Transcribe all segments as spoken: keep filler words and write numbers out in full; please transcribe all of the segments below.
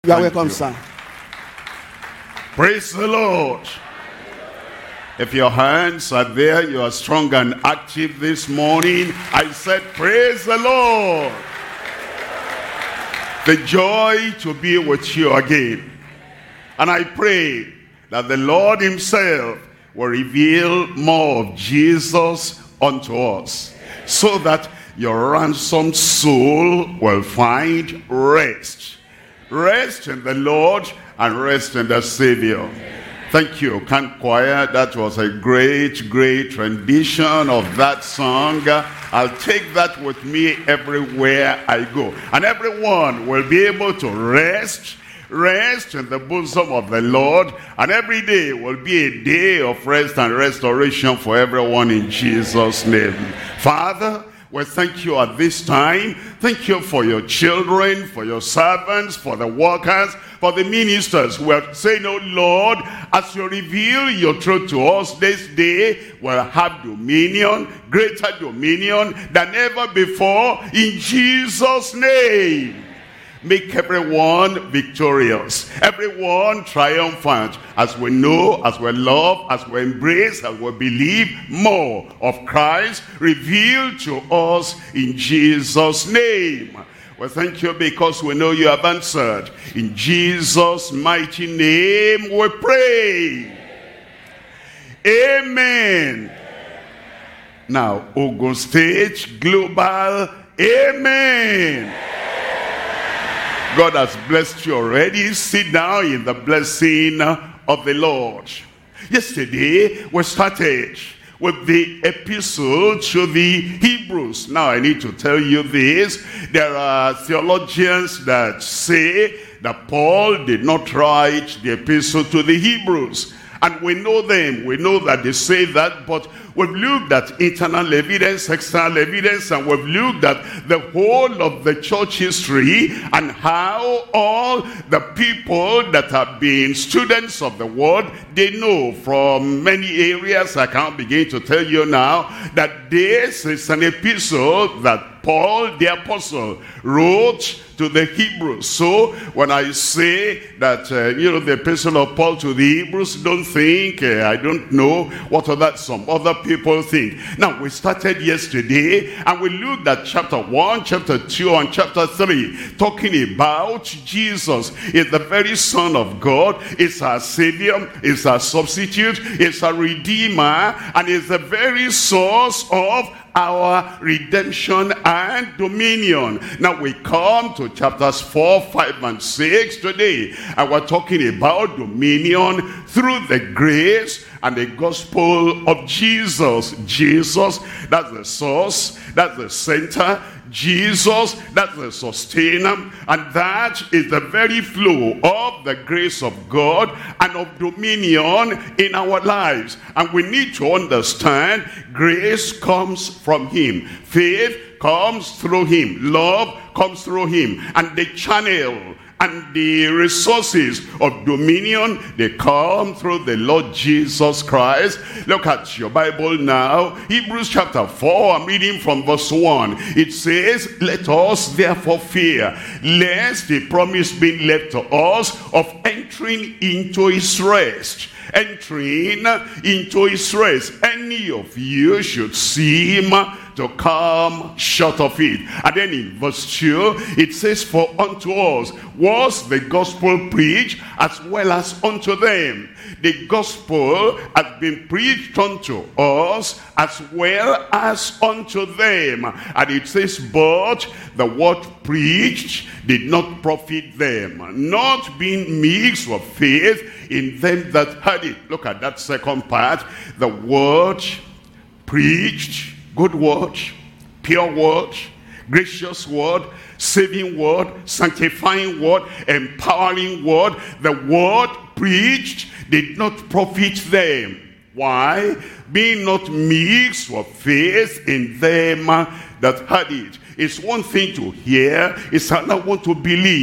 You are Thank welcome, you. sir. Praise the Lord. If your hands are there, you are strong and active this morning. I said, praise the Lord. The joy to be with you again. And I pray that the Lord himself will reveal more of Jesus unto us, so that your ransomed soul will find rest. Rest in the Lord and rest in the Savior. Thank you, Camp Choir. That was a great, great rendition of that song. I'll take that with me everywhere I go. And everyone will be able to rest, rest in the bosom of the Lord. And every day will be a day of rest and restoration for everyone in Jesus' name. Father, well, thank you at this time. Thank you for your children, for your servants, for the workers, for the ministers. We're saying, oh Lord, as you reveal your truth to us this day, we'll have dominion, greater dominion than ever before, in Jesus' name. Make everyone victorious, everyone triumphant, as we know, as we love, as we embrace, as we believe more of Christ revealed to us in Jesus' name. Well, thank you because we know you have answered. In Jesus' mighty name we pray. Amen. Now, Ogun State Global, amen. God has blessed you already. Sit down in the blessing of the Lord. Yesterday, we started with the epistle to the Hebrews. Now, I need to tell you this. There are theologians that say that Paul did not write the epistle to the Hebrews. And we know them. We know that they say that, but we've looked at internal evidence, external evidence, and we've looked at the whole of the church history and how all the people that have been students of the word, they know from many areas. I can't begin to tell you now that this is an epistle that Paul the apostle wrote to the Hebrews. So when I say that, uh, you know, the epistle of Paul to the Hebrews, don't think, uh, I don't know what other, some other people think. Now, we started yesterday and we looked at chapter one, chapter two, and chapter three, talking about Jesus is the very Son of God, is our Savior, is our substitute, is our Redeemer, and is the very source of our redemption and dominion. Now we come to chapters four, five, and six today, and we're talking about dominion through the grace and the gospel of Jesus. Jesus, that's the source, that's the center. Jesus, that's the sustainer, and that is the very flow of the grace of God and of dominion in our lives. And we need to understand grace comes from him, faith comes through him, love comes through him, and the channel and the resources of dominion, they come through the Lord Jesus Christ. Look at your Bible now. Hebrews chapter four, I'm reading from verse one. It says, let us therefore fear, lest the promise be left to us of entering into his rest. Entering into his rest. Any of you should seem to come short of it. And then in verse two, it says, for unto us was the gospel preached as well as unto them. The gospel has been preached unto us as well as unto them. And it says, but the word preached did not profit them, not being mixed with faith in them that heard it. Look at that second part. The word preached, good word, pure word, gracious word, saving word, sanctifying word, empowering word. The word preached did not profit them. Why? Being not mixed with faith in them that heard it. It's one thing to hear, it's another one to believe.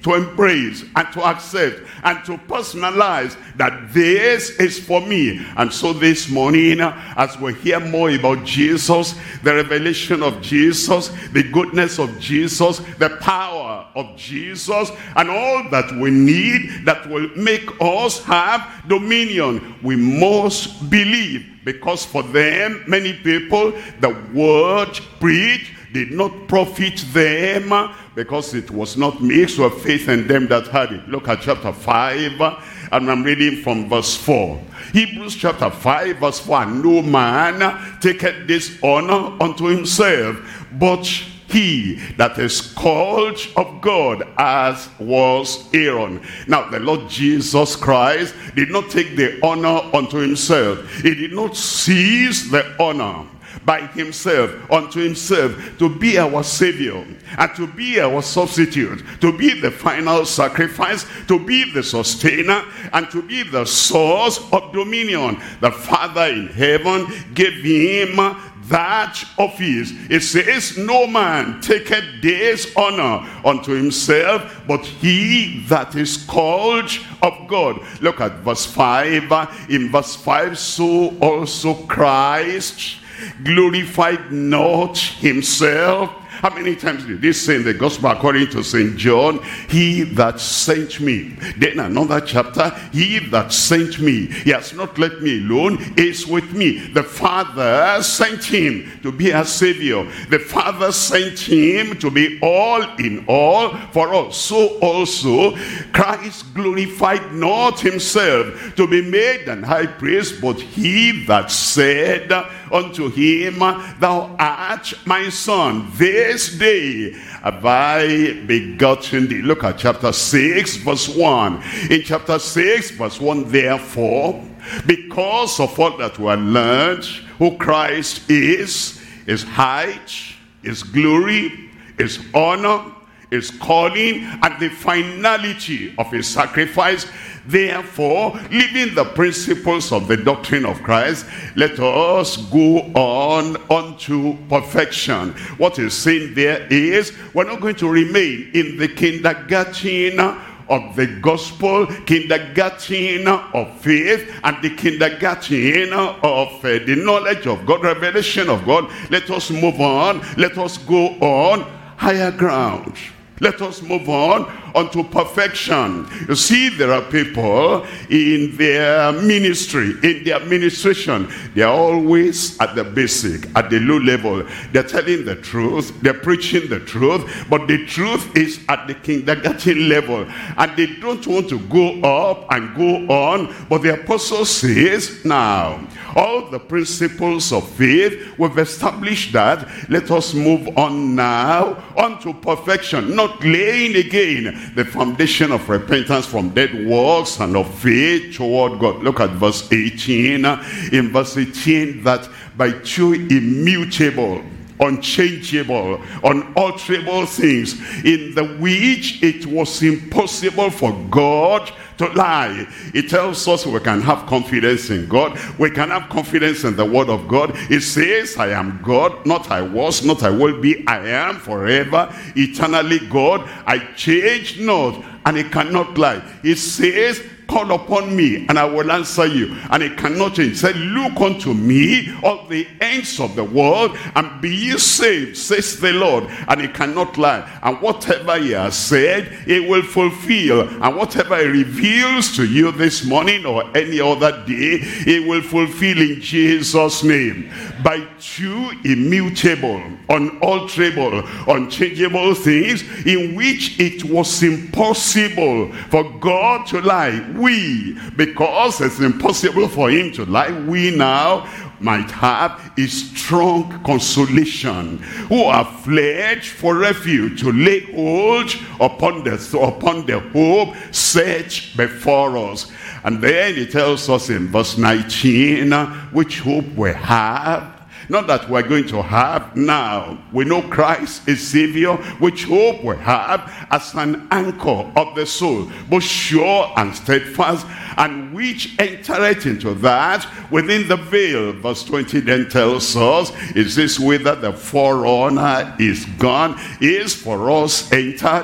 to embrace and to accept and to personalize that this is for me. And so this morning, as we hear more about Jesus, the revelation of Jesus, the goodness of Jesus, the power of Jesus, and all that we need that will make us have dominion, we must believe. Because for them, many people, the word preached did not profit them, because it was not mixed with faith in them that had it. Look at chapter five, and I'm reading from verse four. Hebrews chapter five, verse four. No man taketh this honor unto himself, but he that is called of God, as was Aaron. Now the Lord Jesus Christ did not take the honor unto himself. He did not seize the honor by himself, unto himself, to be our savior and to be our substitute, to be the final sacrifice, to be the sustainer, and to be the source of dominion. The Father in heaven gave him that office. It says, no man taketh this honor unto himself, but he that is called of God. Look at verse five. In verse five, so also Christ glorified not himself. How many times did this say in the gospel according to Saint John? He that sent me. Then another chapter, he that sent me. He has not left me alone, is with me. The Father sent him to be our Savior. The Father sent him to be all in all for us. So also Christ glorified not himself to be made an high priest, but he that said unto him, thou art my son, this day have I begotten thee. Look at chapter six, verse one. In chapter six, verse one, therefore, because of all that we have learned, who Christ is, his height, his glory, his honor, his calling, and the finality of his sacrifice, therefore, leaving the principles of the doctrine of Christ, let us go on unto perfection. What is saying there is, we're not going to remain in the kindergarten of the gospel, kindergarten of faith, and the kindergarten of uh, the knowledge of God, revelation of God. Let us move on. Let us go on higher ground. Let us move on unto perfection. You see, there are people in their ministry, in their administration, they are always at the basic, at the low level. They're telling the truth, they're preaching the truth, but the truth is at the kindergarten level, and they don't want to go up and go on. But the apostle says, now, all the principles of faith, we've established that. Let us move on now unto perfection, not laying again the foundation of repentance from dead works and of faith toward God. Look at verse eighteen. In verse eighteen, that by two immutable, unchangeable, unalterable things, in the which it was impossible for God to lie. It tells us we can have confidence in God. We can have confidence in the word of God. It says, I am God, not I was, not I will be. I am forever, eternally God. I change not, and it cannot lie. It says, call upon me and I will answer you, and it cannot change. Say, look unto me, all the ends of the world, and be ye saved, says the Lord, and it cannot lie. And whatever he has said, he will fulfill. And whatever he reveals to you this morning or any other day, he will fulfill in Jesus' name. By two immutable, unalterable, unchangeable things, in which it was impossible for God to lie, we, because it's impossible for him to lie, we now might have a strong consolation, who are fled for refuge, to lay hold upon the, upon the hope set before us. And then he tells us in verse nineteen, which hope we have. Not that we're going to have now. We know Christ is Savior, which hope we have as an anchor of the soul, both sure and steadfast, and which entereth into that within the veil. Verse twenty then tells us, is this way that the forerunner is gone, is for us entered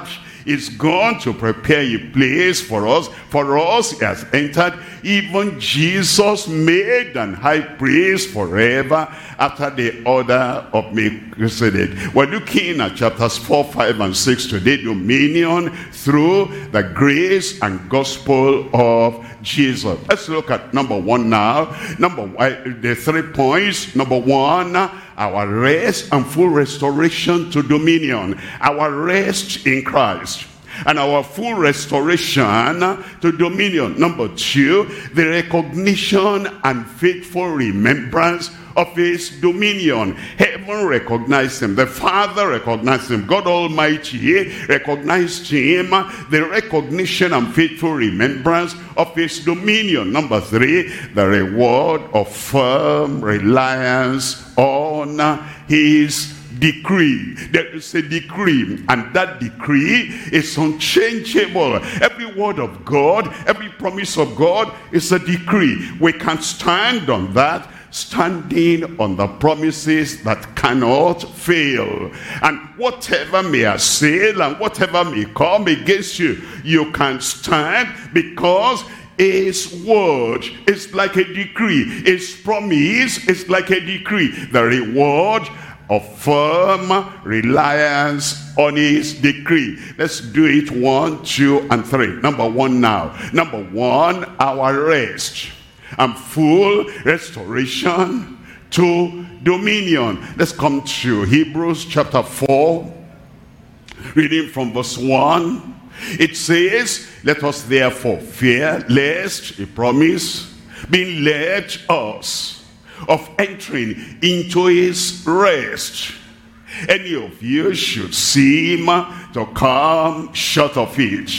He's gone to prepare a place for us. For us, he has entered. Even Jesus made an high priest forever after the order of Melchizedek. We're looking at chapters four, five, and six today. Dominion through the grace and gospel of Jesus. Let's look at number one now. Number one, the three points. Number one, our rest and full restoration to dominion. Our rest in Christ and our full restoration to dominion. Number two, the recognition and faithful remembrance of his dominion. Heaven recognized him. The Father recognized him. God Almighty recognized him. The recognition and faithful remembrance of his dominion. Number three, the reward of firm reliance on his decree. There is a decree, and that decree is unchangeable. Every word of God, every promise of God is a decree. We can stand on that, standing on the promises that cannot fail. And whatever may assail and whatever may come against you, you can stand, because his word is like a decree. His promise is like a decree. The reward of firm reliance on his decree. Let's do it one, two, and three. Number one now. Number one, our rest and full restoration to dominion. Let's come to Hebrews chapter four, reading from verse one. It says, let us therefore fear lest a promise being led us of entering into his rest, any of you should seem to come short of it.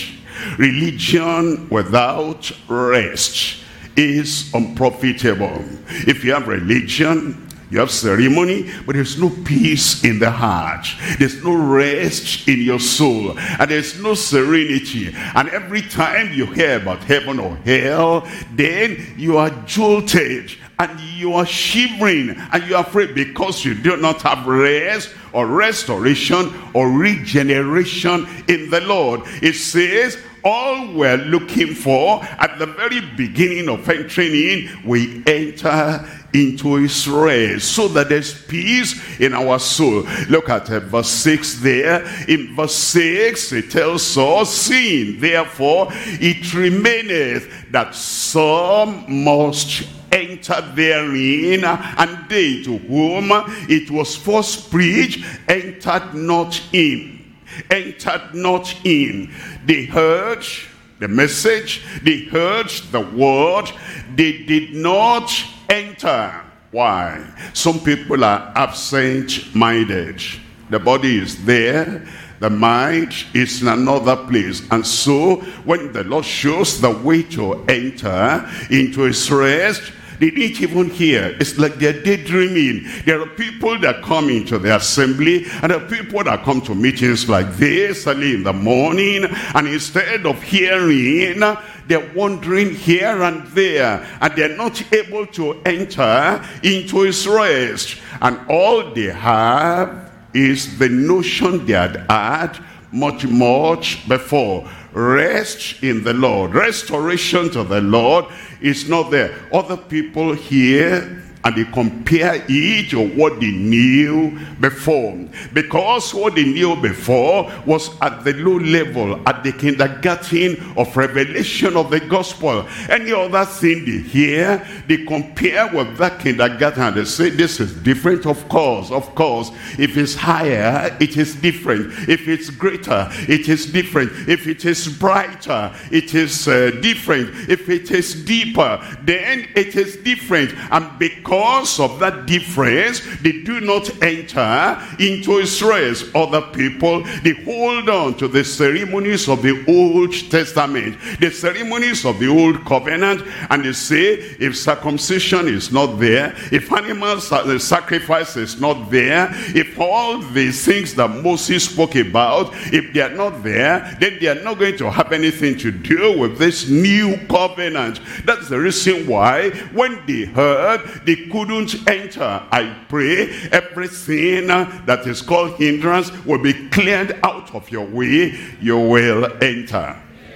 Religion without rest is unprofitable. If you have religion, you have ceremony, but there's no peace in the heart. There's no rest in your soul. And there's no serenity. And every time you hear about heaven or hell, then you are jolted. And you are shivering. And you are afraid because you do not have rest or restoration or regeneration in the Lord. It says, all we're looking for at the very beginning of entering in, we enter into his rest, so that there's peace in our soul. Look at uh, verse six there. In verse six, it tells us, seeing therefore it remaineth that some must enter therein, and they to whom it was first preached entered not in. Entered not in. They heard the message, they heard the word, they did not enter. Why? Some people are absent-minded. The body is there, the mind is in another place. And so when the Lord shows the way to enter into his rest, they didn't even hear. It's like they're daydreaming. There are people that come into the assembly, and there are people that come to meetings like this early in the morning, and instead of hearing, they're wandering here and there, and they're not able to enter into his rest. And all they have is the notion they had had much, much before. Rest in the Lord, restoration to the Lord is not there. Other people here, and they compare it to what they knew before, because what they knew before was at the low level, at the kindergarten of revelation of the gospel. Any other thing they hear, they compare with that kindergarten, and they say this is different. Of course, of course, if it's higher, it is different. If it's greater, it is different. If it is brighter, it is uh, different. If it is deeper, then it is different. And because Because of that difference, they do not enter into his rest. Other people, they hold on to the ceremonies of the Old Testament, the ceremonies of the Old Covenant, and they say, if circumcision is not there, if animal sacrifice is not there, if all the things that Moses spoke about, if they are not there, then they are not going to have anything to do with this new covenant. That's the reason why when they heard, they They couldn't enter. I pray everything that is called hindrance will be cleared out of your way. You will enter.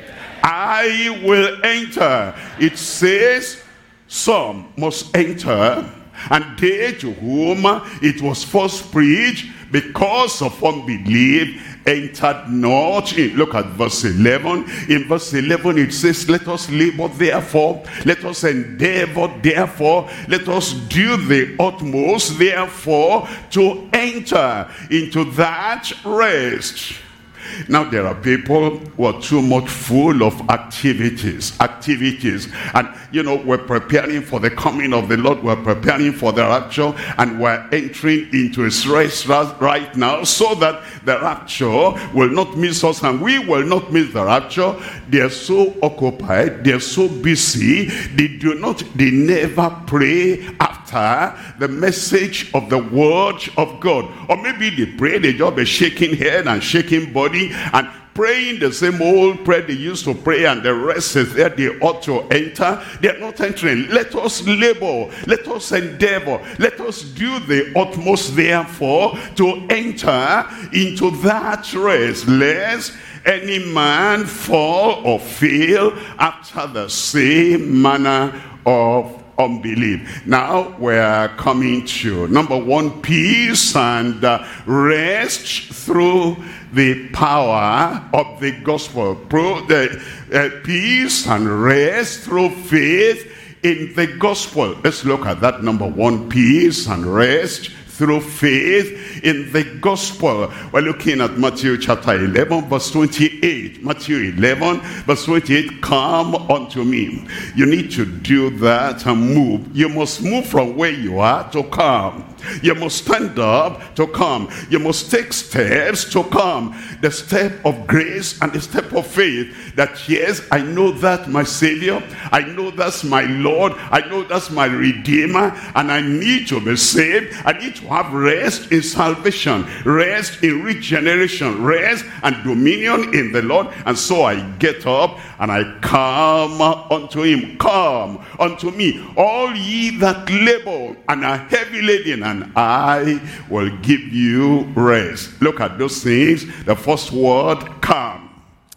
I will enter. It says some must enter, and they to whom it was first preached because of unbelief entered not in. Look at verse eleven. In verse eleven it says, let us labor therefore, let us endeavor therefore, let us do the utmost therefore to enter into that rest. Now there are people who are too much full of activities, activities. And you know, we're preparing for the coming of the Lord. We're preparing for the rapture, and we're entering into his rest right now, so that the rapture will not miss us and we will not miss the rapture. They're so occupied, they're so busy, they do not, they never pray after the message of the word of God. Or maybe they pray, they just be shaking head and shaking body and praying the same old prayer they used to pray, and the rest is there. They ought to enter. They are not entering. Let us labor, let us endeavor, let us do the utmost therefore to enter into that rest, lest any man fall or fail after the same manner of unbelief. Now we're coming to number one, peace and uh, rest through the power of the gospel. Pro, the, uh, peace and rest through faith in the gospel. Let's look at that. Number one, peace and rest through faith in the gospel. We're looking at Matthew chapter eleven verse twenty-eight. Matthew eleven verse twenty-eight. Come unto me. You need to do that and move. You must move from where you are to come. You must stand up to come. You must take steps to come. The step of grace and the step of faith. That yes, I know that my Savior, I know that's my Lord, I know that's my Redeemer, and I need to be saved. I need to have rest in salvation, rest in regeneration, rest and dominion in the Lord. And so I get up and I come unto him. Come unto me, all ye that labor and are heavy laden, and I will give you rest. Look at those things. The first word, come.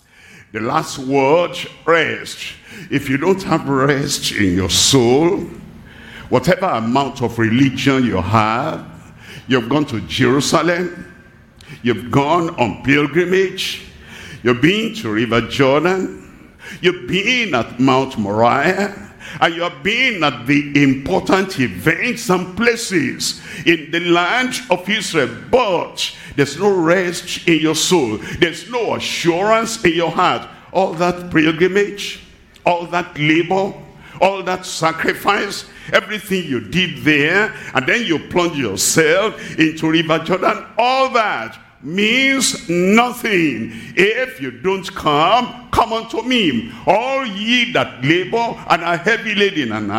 The last word, rest. If you don't have rest in your soul, whatever amount of religion you have, you've gone to Jerusalem, you've gone on pilgrimage, you've been to River Jordan, you've been at Mount Moriah, and you have been at the important events and places in the land of Israel, but there's no rest in your soul. There's no assurance in your heart. All that pilgrimage, all that labor, all that sacrifice, everything you did there, and then you plunge yourself into River Jordan, all that means nothing if you don't come. Come unto me, all ye that labor and are heavy laden, and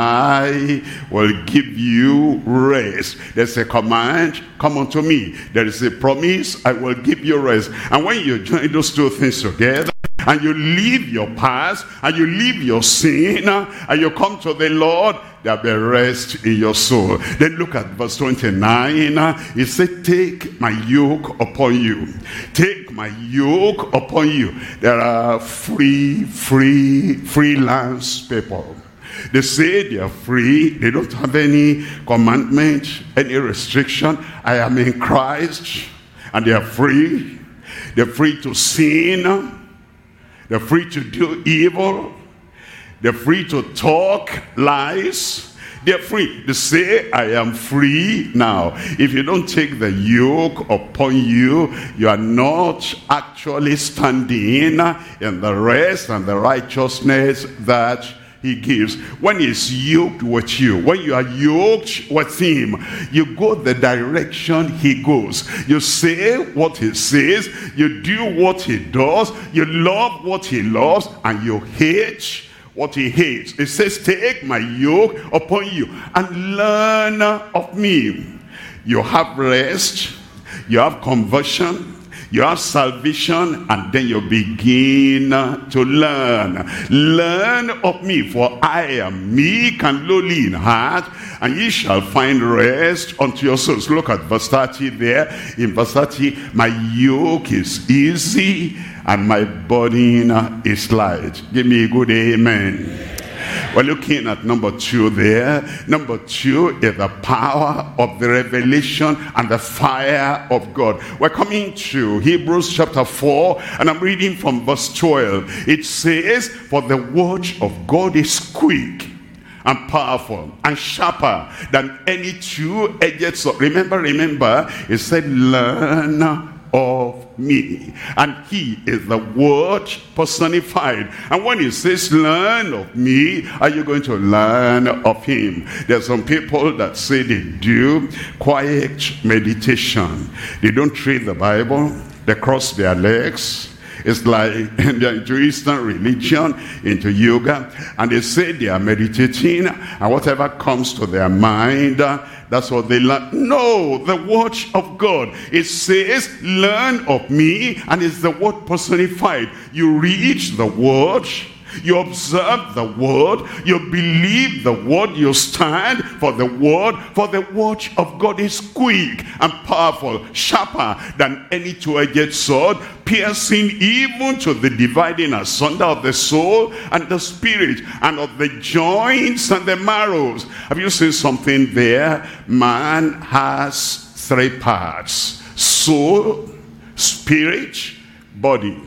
I will give you rest. There's a command, come unto me. There is a promise, I will give you rest. And when you join those two things together, and you leave your past, and you leave your sin, and you come to the Lord, there'll be rest in your soul. Then look at verse twenty-nine. It said, take my yoke upon you. Take my yoke upon you. There are free, free, freelance people. They say they are free. They don't have any commandment, any restriction. I am in Christ, and they are free. They're free to sin. They're free to do evil. They're free to talk lies. They're free. They say, I am free now. If you don't take the yoke upon you, you are not actually standing in the rest and the righteousness that he gives. When he's yoked with you, when you are yoked with him, you go the direction he goes. You say what he says, you do what he does, you love what he loves, and you hate what he hates. It says, take my yoke upon you and learn of me. You have rest, you have conversion, You have salvation, and then you begin to learn. Learn of me, for I am meek and lowly in heart, and ye shall find rest unto your souls. Look at verse thirty there. In verse thirty, my yoke is easy and my burden is light. Give me a good amen. We're looking at number two there. Number two is the power of the revelation and the fire of God. We're coming to Hebrews chapter four, and I'm reading from verse twelve. It says, for the word of God is quick and powerful and sharper than any two-edged sword. Remember, remember, it said, learn of me, and he is the word personified. And when he says learn of me, are you going to learn of him? There are some people that say they do quiet meditation. They don't read the Bible, they cross their legs. It's like they're into Eastern religion, into yoga, and they say they are meditating, and whatever comes to their mind, that's what they learn. No, the word of God, it says, learn of me, and it's the word personified. You read the word, you observe the word, you believe the word, you stand for the word, for the word of God is quick and powerful, sharper than any two-edged sword, piercing even to the dividing asunder of the soul and the spirit, and of the joints and the marrows. Have you seen something there? Man has three parts: soul, spirit, body.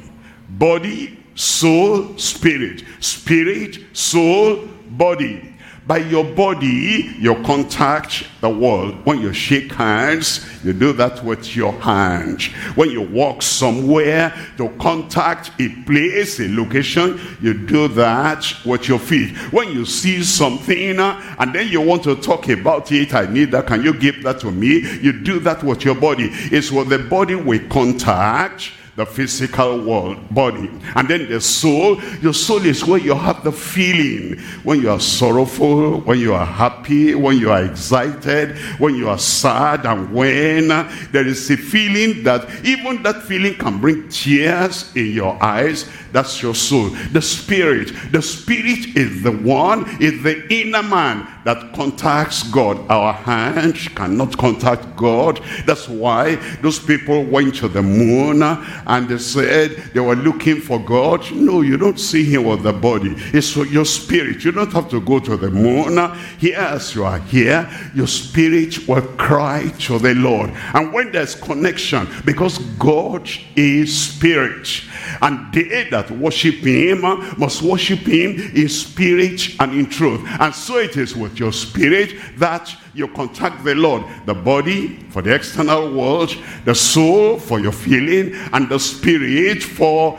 Body, soul, spirit. Spirit, soul, body. By your body, you contact the world. When you shake hands, you do that with your hand. When you walk somewhere to contact a place, a location, you do that with your feet. When you see something uh, and then you want to talk about it, I need that, can you give that to me? You do that with your body. It's what the body will contact the physical world, body. And then the soul, your soul is where you have the feeling. When you are sorrowful, when you are happy, when you are excited, when you are sad, and when there is a feeling that even that feeling can bring tears in your eyes. That's your soul. The spirit, the spirit is the one, is the inner man that contacts God. Our hand cannot contact God. That's why those people went to the moon and they said they were looking for God. No, you don't see him with the body. It's for your spirit. You don't have to go to the moon. Here, as you are here, your spirit will cry to the Lord. And when there's connection, because God is spirit, and they that worship him must worship him in spirit and in truth. And so it is with your spirit that you contact the Lord. The body for the external world, the soul for your feeling, and the spirit for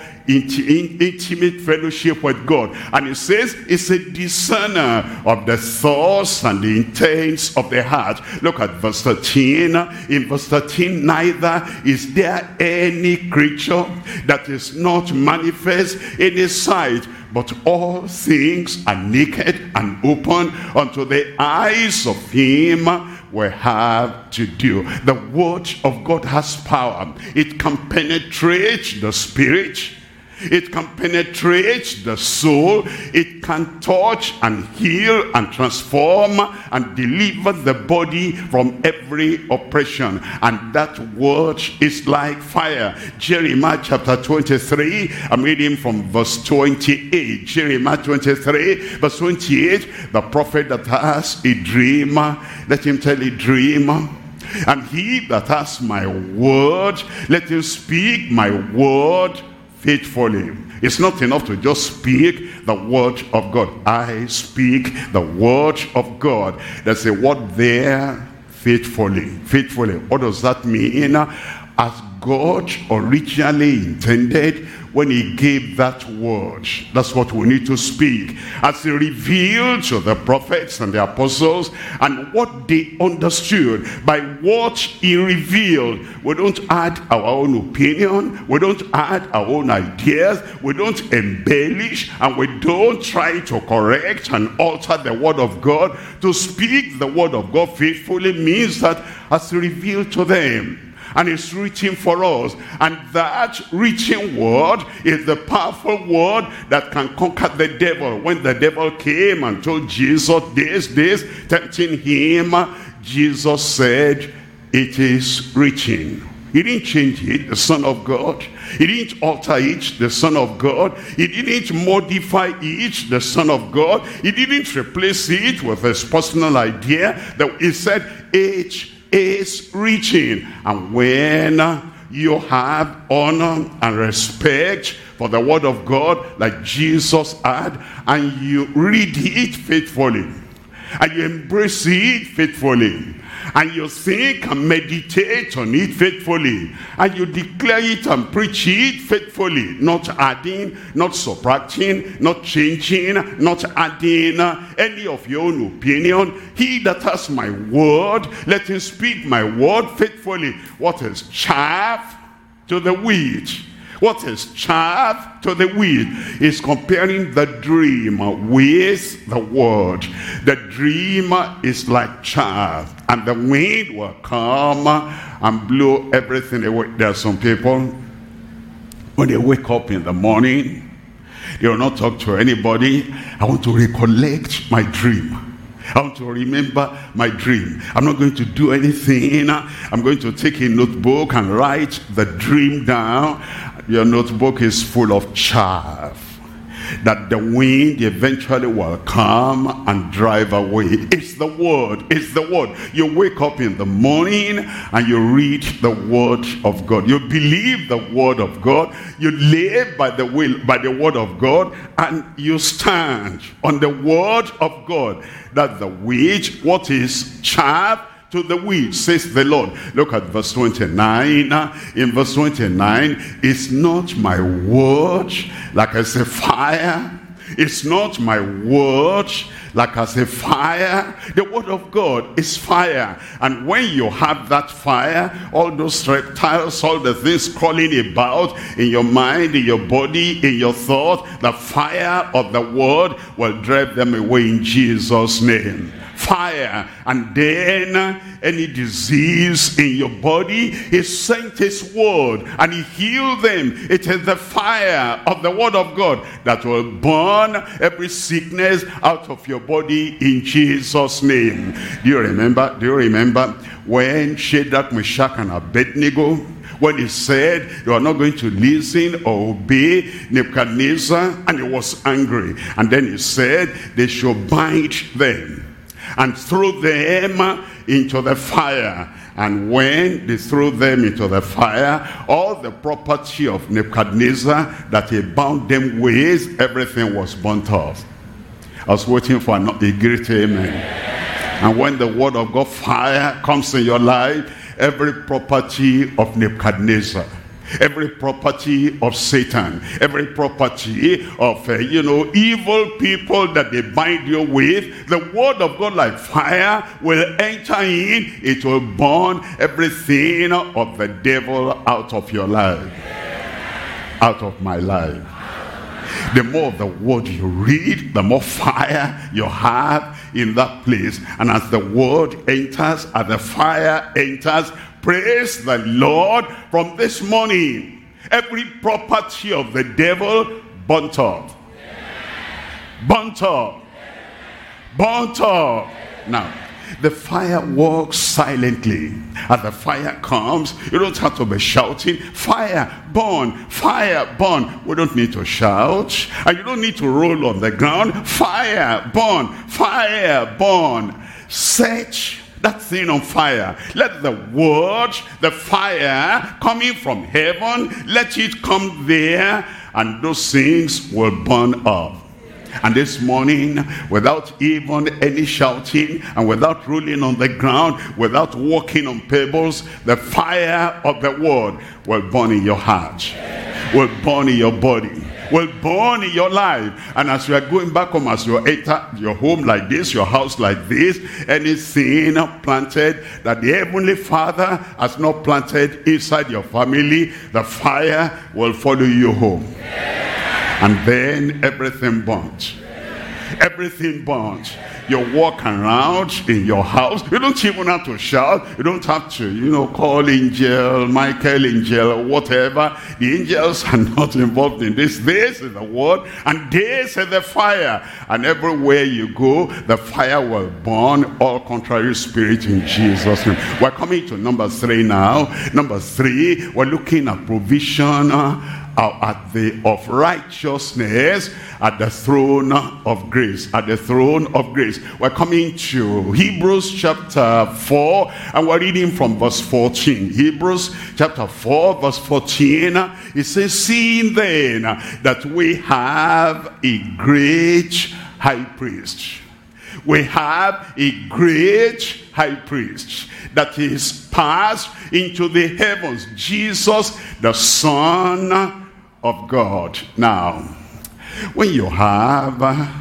intimate fellowship with God. And it says it's a discerner of the thoughts and the intents of the heart. Look at verse thirteen. In verse thirteen, neither is there any creature that is not manifest in his sight, but all things are naked and open unto the eyes of him we have to do. The word of God has power. It can penetrate the spirit. It can penetrate the soul. It can touch and heal and transform and deliver the body from every oppression. And that word is like fire. Jeremiah chapter twenty-three, I'm reading from verse twenty-eight. Jeremiah twenty-three, verse twenty-eight. The prophet that has a dream, let him tell a dream. And he that has my word, let him speak my word faithfully. It's not enough to just speak the word of God. I speak the word of God. There's a word there, faithfully. Faithfully. What does that mean? As God originally intended when he gave that word. That's what we need to speak. As he revealed to the prophets and the apostles, and what they understood by what he revealed. We don't add our own opinion. We don't add our own ideas. We don't embellish, and we don't try to correct and alter the word of God. To speak the word of God faithfully means that as he revealed to them, and it's reaching for us. And that reaching word is the powerful word that can conquer the devil. When the devil came and told Jesus this, this, tempting him, Jesus said, it is reaching. He didn't change it, the Son of God. He didn't alter it, the Son of God. He didn't modify it, the Son of God. He didn't replace it with his personal idea. That he said, it is reaching. And when you have honor and respect for the word of God like Jesus had, and you read it faithfully, and you embrace it faithfully, and you think and meditate on it faithfully, and you declare it and preach it faithfully, not adding, not subtracting, not changing, not adding any of your own opinion. He that has my word, let him speak my word faithfully. What is chaff to the wheat? What is chaff to the wheat? Is comparing the dream with the word. The dream is like chaff, and the wind will come and blow everything away. There are some people, when they wake up in the morning, they will not talk to anybody. I want to recollect my dream. I want to remember my dream. I'm not going to do anything. I'm going to take a notebook and write the dream down. Your notebook is full of chaff that the wind eventually will come and drive away. It's the word. It's the word. You wake up in the morning and you read the word of God. You believe the word of God. You live by the will, by the word of God, and you stand on the word of God. That the wheat, what is chaff to the wheat, says the Lord. Look at verse twenty-nine. In verse twenty-nine, it's not my word like as a fire. It's not my word like as a fire. The word of God is fire. And when you have that fire, all those reptiles, all the things crawling about in your mind, in your body, in your thought, the fire of the word will drive them away in Jesus' name. Fire. And then any disease in your body, he sent his word and he healed them. It is the fire of the word of God that will burn every sickness out of your body in Jesus' name. Do you remember? Do you remember when Shadrach, Meshach, and Abednego, when he said you are not going to listen or obey Nebuchadnezzar, and he was angry, and then he said they should bind them and throw them into the fire. And when they threw them into the fire, all the property of Nebuchadnezzar that he bound them with, everything was burnt off. I was waiting for a great amen. And when the word of God, fire, comes in your life, every property of Nebuchadnezzar, every property of Satan, every property of, uh, you know, evil people that they bind you with, the word of God like fire will enter in. It will burn everything of the devil out of your life, out of my life. The more of the word you read, the more fire you have in that place. And as the word enters, as the fire enters, praise the Lord, from this morning, every property of the devil burnt up. Burnt up. Burnt up. Now, the fire works silently. As the fire comes, you don't have to be shouting, fire, burn, fire, burn. We don't need to shout, and you don't need to roll on the ground. Fire, burn, fire, burn. Set that thing on fire. Let the word, the fire coming from heaven, let it come there, and those things will burn up. And this morning, without even any shouting, and without rolling on the ground, without walking on pebbles, the fire of the word will burn in your heart, will burn in your body, will burn in your life. And as you are going back home, as you enter your home like this, your house like this, anything planted that the Heavenly Father has not planted inside your family, the fire will follow you home. And then everything burnt. Everything burnt. You walk around in your house. You don't even have to shout. You don't have to, you know, call angel, Michael, angel, whatever. The angels are not involved in this. This is the word, and this is the fire. And everywhere you go, the fire will burn all contrary spirit in Jesus' name. We're coming to number three now. Number three, we're looking at provision uh, at the of righteousness at the throne of grace. At the throne of grace. We're coming to Hebrews chapter four, and we're reading from verse fourteen. Hebrews chapter four, verse fourteen. It says, seeing then that we have a great high priest. We have a great high priest that is passed into the heavens, Jesus, the Son of God. Now, when you have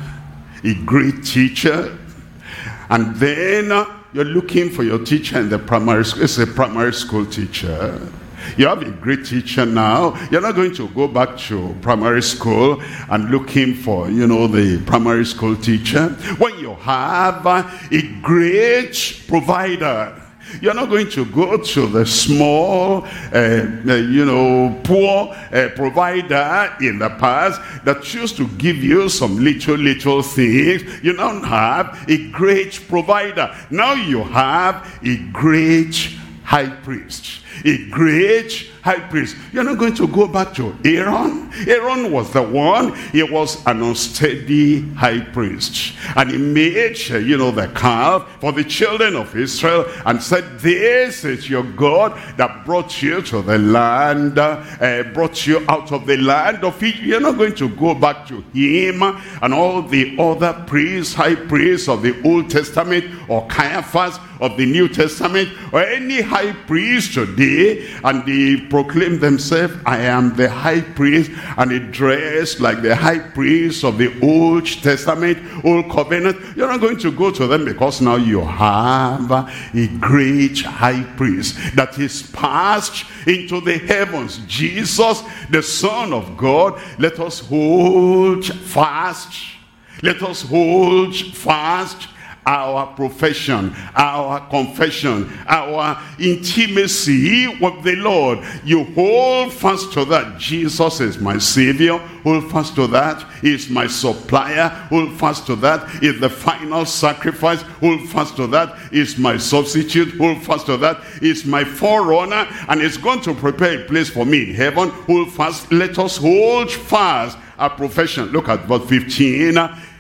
a great teacher, and then you're looking for your teacher in the primary school, it's a primary school teacher. You have a great teacher now. You're not going to go back to primary school and looking for, you know, the primary school teacher. When you have a great provider, you're not going to go to the small, uh, uh, you know, poor uh, provider in the past that used to give you some little, little things. You don't have a great provider. Now you have a great high priest. A great high priest. You're not going to go back to Aaron. Aaron was the one. He was an unsteady high priest. And he made, you know, the calf for the children of Israel and said, this is your God that brought you to the land, uh, brought you out of the land of Egypt. You're not going to go back to him and all the other priests, high priests of the Old Testament, or Caiaphas of the New Testament, or any high priest today, and they proclaim themselves, I am the high priest, and they dress like the high priest of the Old Testament, Old Covenant. You're not going to go to them because now you have a great high priest that is passed into the heavens, Jesus, the Son of God. Let us hold fast. Let us hold fast our profession, our confession, our intimacy with the Lord. You hold fast to that. Jesus is my Savior. Hold fast to that. He is my supplier. Hold fast to that. He is the final sacrifice. Hold fast to that. He is my substitute. Hold fast to that. He is my forerunner, and is going to prepare a place for me in heaven. Hold fast. Let us hold fast our profession. Look at verse fifteen.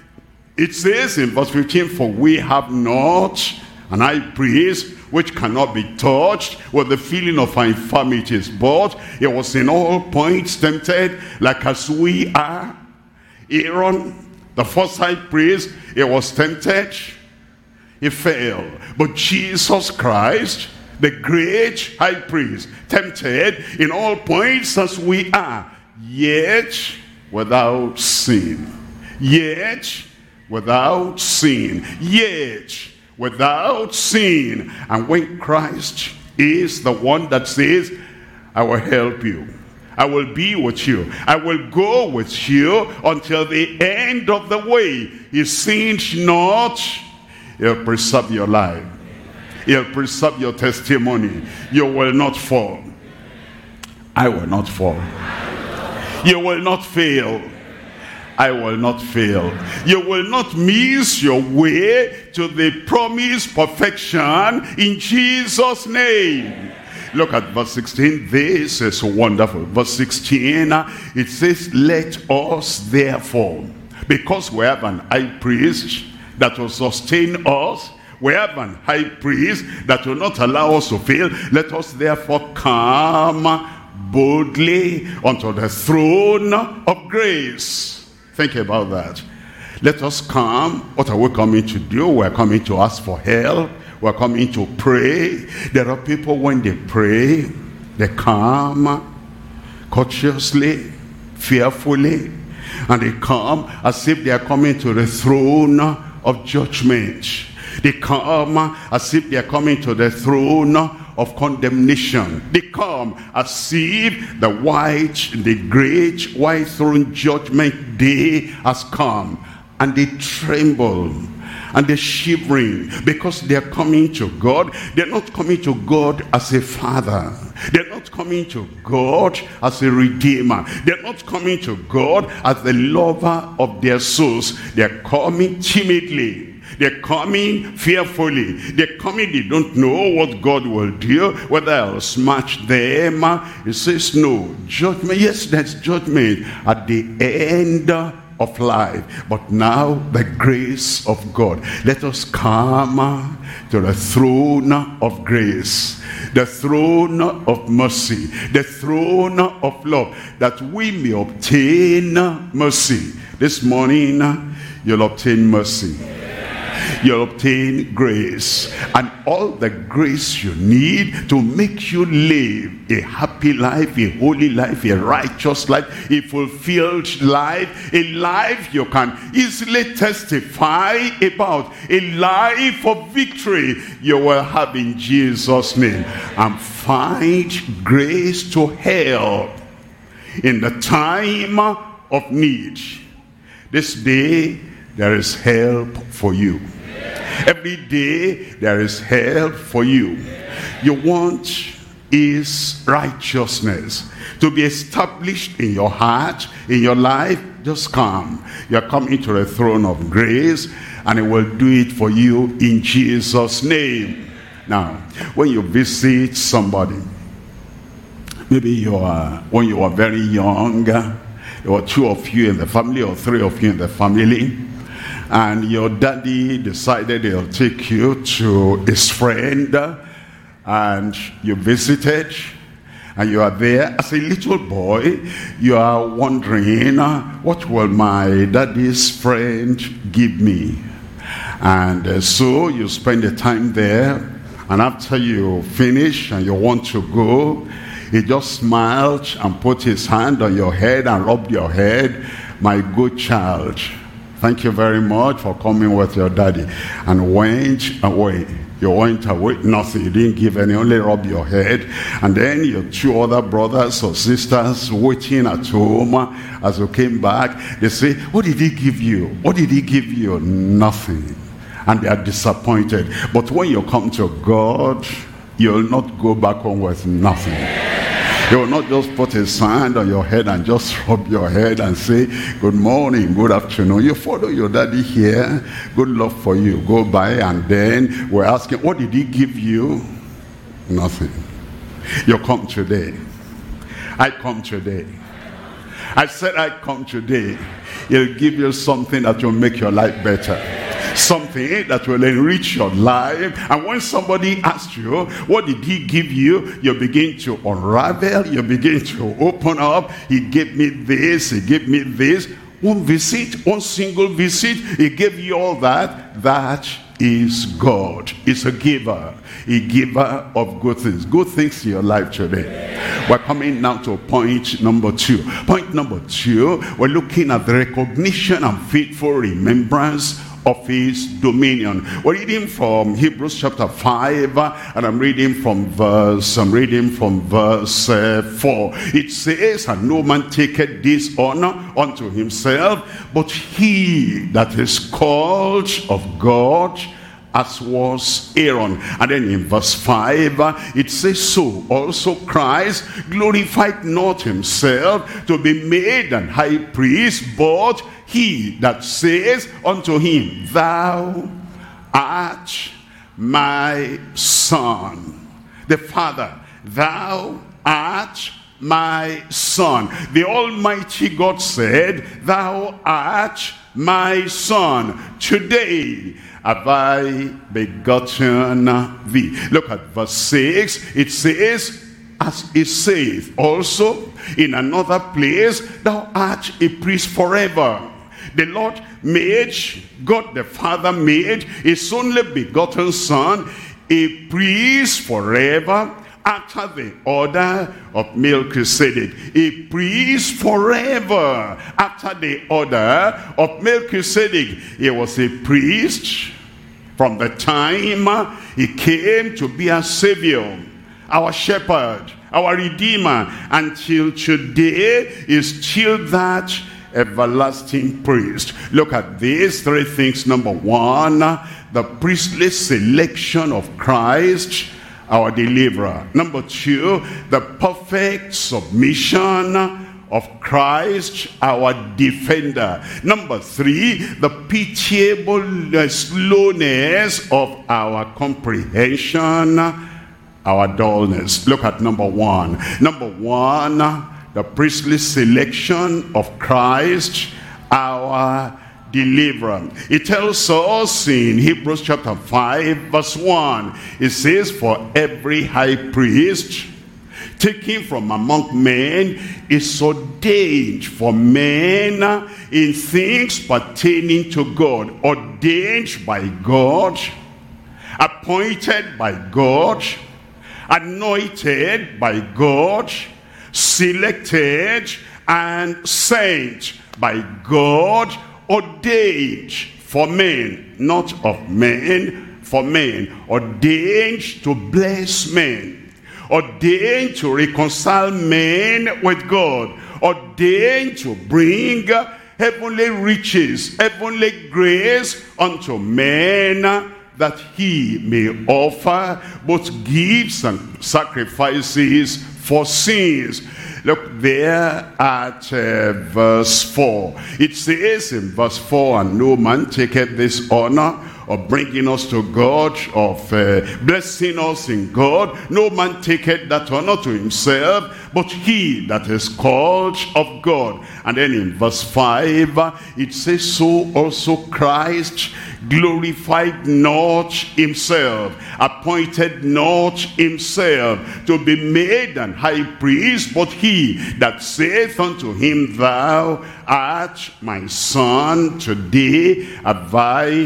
It says in verse fifteen, for we have not an high priest which cannot be touched with the feeling of our infirmities, but he was in all points tempted like as we are. Aaron, the first high priest, he was tempted, he failed. But Jesus Christ, the great high priest, tempted in all points as we are, yet without sin. Yet without sin, yet without sin. And when Christ is the one that says, I will help you, I will be with you, I will go with you until the end of the way, he sins not, he'll preserve your life, he'll preserve your testimony. You will not fall. I will not fall. You will not fail. I will not fail. You will not miss your way to the promised perfection in Jesus' name. Look at verse sixteen. This is wonderful. Verse sixteen, it says, let us therefore, because we have an high priest that will sustain us, we have an high priest that will not allow us to fail, let us therefore come boldly unto the throne of grace. Think about that. Let us come. What are we coming to do? We're coming to ask for help. We're coming to pray. There are people, when they pray, they come cautiously, fearfully, and they come as if they are coming to the throne of judgment. They come as if they are coming to the throne of condemnation. They come as if the white, the great white throne judgment day has come. and they tremble and they're shivering because they're coming to God. They're not coming to God as a father. They're not coming to God as a redeemer. They're not coming to God as the lover of their souls. They're coming timidly. They're coming fearfully. They're coming, they don't know what God will do, whether I'll smash them. He says, no, judgment. Yes, there's judgment at the end of life. But now, the grace of God. Let us come to the throne of grace, the throne of mercy, the throne of love, that we may obtain mercy. This morning, you'll obtain mercy. You'll obtain grace, and all the grace you need to make you live a happy life, a holy life, a righteous life, a fulfilled life, a life you can easily testify about, a life of victory you will have in Jesus' name, and find grace to help in the time of need. This day there is help for you. Every day there is help for you. You want His righteousness to be established in your heart, in your life. Just come. You're coming to the throne of grace, and He will do it for you in Jesus' name. Now, when you visit somebody, maybe you are, when you are very young, there were two of you in the family or three of you in the family, and your daddy decided he'll take you to his friend, and you visited, and you are there. As a little boy, you are wondering, what will my daddy's friend give me? And uh, so you spend the time there, and after you finish and you want to go, he just smiled and put his hand on your head and rubbed your head. My good child, thank you very much for coming with your daddy, and went away. You went away, nothing. You didn't give any, only rub your head. And then your two other brothers or sisters waiting at home as you came back, they say, what did he give you? What did he give you? Nothing. And they are disappointed. But when you come to God, you'll not go back home with nothing. He will not just put his hand on your head and just rub your head and say, good morning, good afternoon. You follow your daddy here, good luck for you. Go by, and then we're asking, what did he give you? Nothing. You come today. I come today. I said I come today. He'll give you something that will make your life better. Something that will enrich your life. And when somebody asks you, what did he give you? You begin to unravel, you begin to open up. He gave me this, he gave me this. One visit, one single visit, he gave you all that. That is God. He's a giver, a giver of good things. Good things in your life today. We're coming now to point number two. Point number two, we're looking at the recognition and faithful remembrance of his dominion. We're reading from Hebrews chapter five, and I'm reading from verse I'm reading from verse uh, four. It says, and no man taketh this honor unto himself, but he that is called of God, as was Aaron. And then in verse five, it says, so also Christ glorified not himself to be made an high priest, but he that says unto him, thou art my son. The Father, thou art my son. The Almighty God said, thou art my son. Today have I begotten thee. Look at verse six. It says, as it saith also in another place, thou art a priest forever. The Lord made, God the Father made his only begotten Son a priest forever, after the order of Melchizedek. A priest forever, after the order of Melchizedek. He was a priest from the time he came to be our Savior, our shepherd, our Redeemer, until today is still that everlasting priest. Look at these three things. Number one, the priestly selection of Christ, our deliverer. Number two, the perfect submission of Christ, our defender. Number three, the pitiable slowness of our comprehension, our dullness. Look at number one. Number one, the priestly selection of Christ, our deliverer. It tells us in Hebrews chapter five verse one, it says, for every high priest taken from among men is ordained for men in things pertaining to God, ordained by God, appointed by God, anointed by God, selected and sent by God, ordained for men, not of men, for men, ordained to bless men, ordained to reconcile men with God, ordained to bring heavenly riches, heavenly grace unto men, that he may offer both gifts and sacrifices for sins. Look there at uh, verse four. It says in verse four, and no man taketh this honor of bringing us to God, of uh, blessing us in God. No man taketh that honor to himself, but he that is called of God. And then in verse five, it says, so also Christ glorified not himself, appointed not himself to be made an high priest, but he that saith unto him, thou art my son, today have I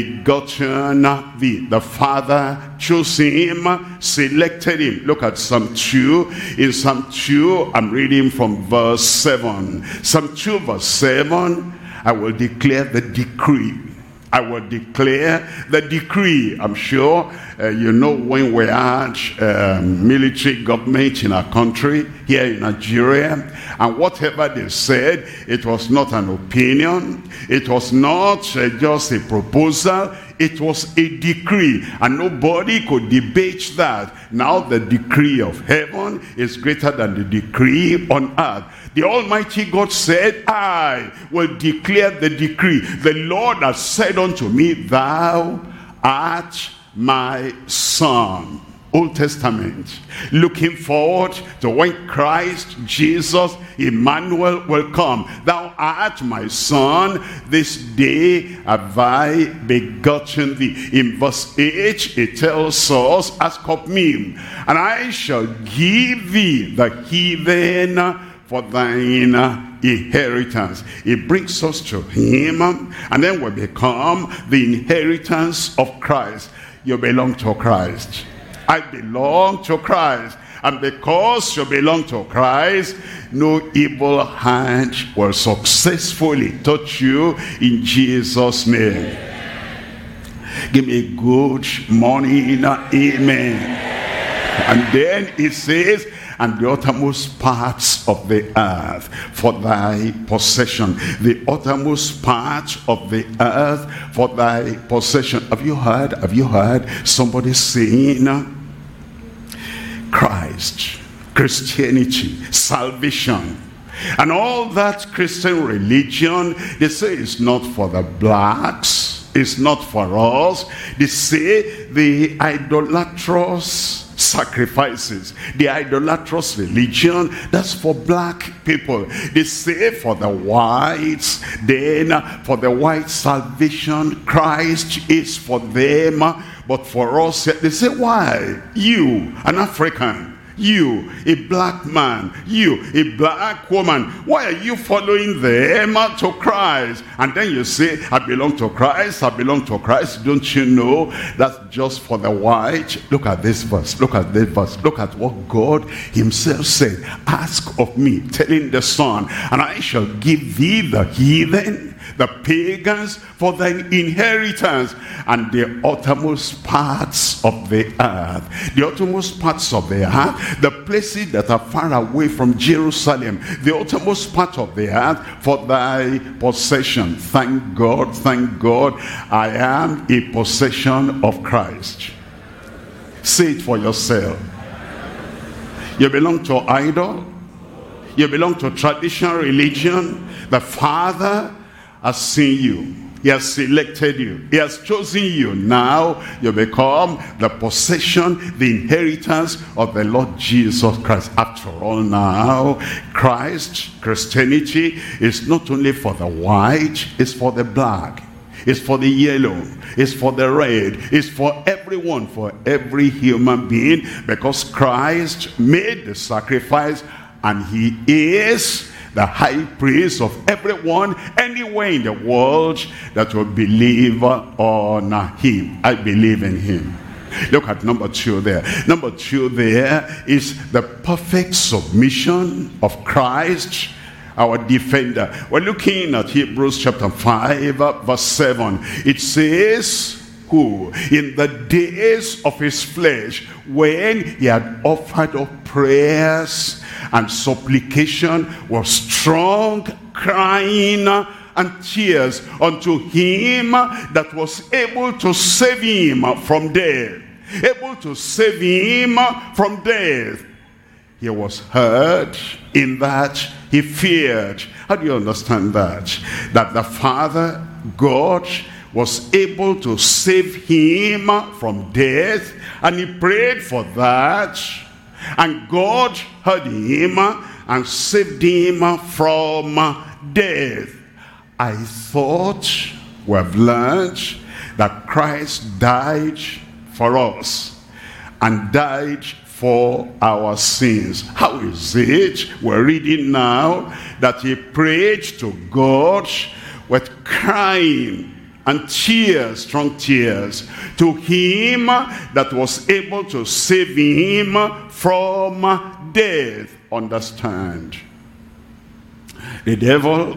begotten thee. The Father chose him, selected him. Look at Psalm two. In Psalm two, I'm reading from verse seven. Psalm two verse seven, I will declare the decree. I will declare the decree. I'm sure uh, you know when we had uh, military government in our country, here in Nigeria, and whatever they said, it was not an opinion, it was not uh, just a proposal, it was a decree, and nobody could debate that. Now the decree of heaven is greater than the decree on earth. The Almighty God said, I will declare the decree. The Lord has said unto me, thou art my son. Old Testament, looking forward to when Christ Jesus Emmanuel will come. Thou art my son, this day have I begotten thee. In verse eight, it tells us, ask of me, and I shall give thee the heathen for thine inheritance. It brings us to him, and then we become the inheritance of Christ. You belong to Christ. I belong to Christ. And because you belong to Christ, no evil hand will successfully touch you in Jesus' name. Give me a good morning, amen. And then it says, and the uttermost parts of the earth for thy possession. The uttermost parts of the earth for thy possession. Have you heard, have you heard somebody saying, Christ, Christianity, salvation, and all that Christian religion, they say it's not for the blacks, it's not for us. They say the idolatrous sacrifices, the idolatrous religion, that's for black people. They say for the whites, then for the white salvation, Christ is for them. But for us, they say, why? You, an African, you, a black man, you, a black woman, why are you following them to Christ? And then you say, I belong to Christ, I belong to Christ. Don't you know that's just for the white? Look at this verse, look at this verse, look at what God himself said. Ask of me, telling the Son, and I shall give thee the heathen the pagans for their inheritance, and the uttermost parts of the earth. The uttermost parts of the earth, the places that are far away from Jerusalem, the uttermost part of the earth for thy possession. Thank God, thank God, I am a possession of Christ. Say it for yourself. You belong to idol. You belong to traditional religion. The Father has seen you. He has selected you. He has chosen you. Now you become the possession, the inheritance of the Lord Jesus Christ. After all, now Christ, Christianity is not only for the white, it's for the black. It's for the yellow, it's for the red, it's for everyone, for every human being, because Christ made the sacrifice and he is the high priest of everyone anywhere in the world that will believe on him. I believe in him. Look at number two there. Number two there is the perfect submission of Christ, our defender. We're looking at Hebrews chapter five verse seven. It says, who in the days of his flesh, when he had offered up prayers and supplication with strong crying and tears unto him that was able to save him from death, able to save him from death, he was heard in that he feared. How do you understand that? That the Father, God, was able to save him from death, and he prayed for that, and God heard him and saved him from death. I thought we have learned that Christ died for us and died for our sins. How is it? We're reading now that he prayed to God with crying and tears, strong tears, to him that was able to save him from death. Understand? The devil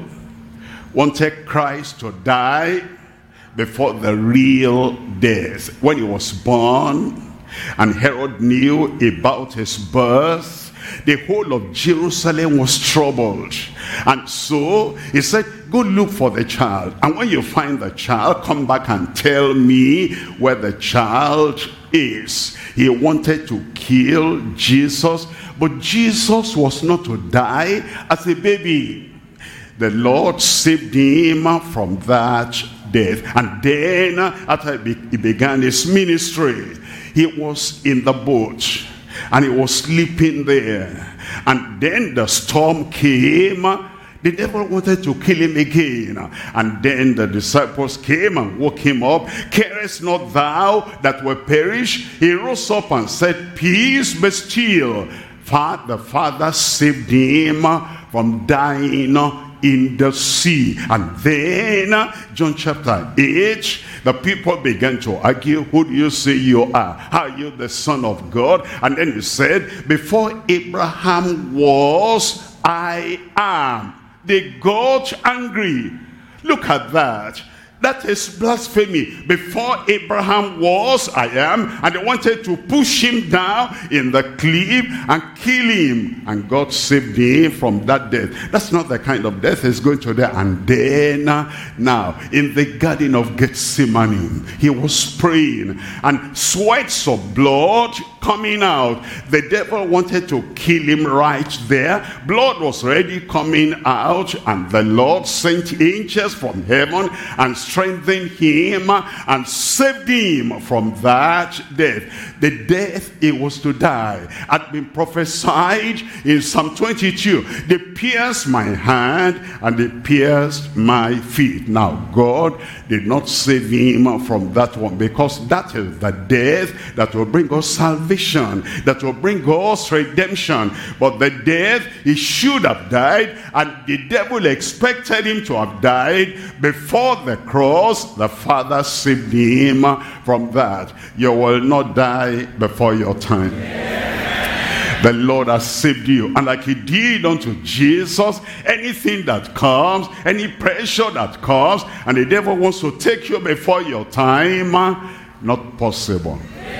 wanted Christ to die before the real death. When he was born, and Herod knew about his birth, the whole of Jerusalem was troubled. And so he said, go look for the child. And when you find the child, come back and tell me where the child is. He wanted to kill Jesus, but Jesus was not to die as a baby. The Lord saved him from that death. And then, after he began his ministry, he was in the boat and he was sleeping there. And then the storm came. The devil wanted to kill him again. And then the disciples came and woke him up. Carest not thou that we perish? He rose up and said, peace be still. The Father saved him from dying in the sea. And then John chapter eight, the people began to argue, who do you say you are? Are you the Son of God? And then he said, before Abraham was, I am. They got angry. Look at that. That is blasphemy. Before Abraham was, I am. And they wanted to push him down in the cliff and kill him. And God saved him from that death. That's not the kind of death he's going to die. And then, now, in the Garden of Gethsemane, he was praying. And sweats of blood coming out. The devil wanted to kill him right there. Blood was already coming out. And the Lord sent angels from heaven and strengthened him and saved him from that death. The death he was to die had been prophesied in Psalm twenty-two. They pierced my hand and they pierced my feet. Now God did not save him from that one, because that is the death that will bring us salvation, that will bring us redemption. But the death he should have died, and the devil expected him to have died before the cross, the Father saved him from that. You will not die before your time. The Lord has saved you. And like he did unto Jesus, anything that comes, any pressure that comes, and the devil wants to take you before your time, not possible.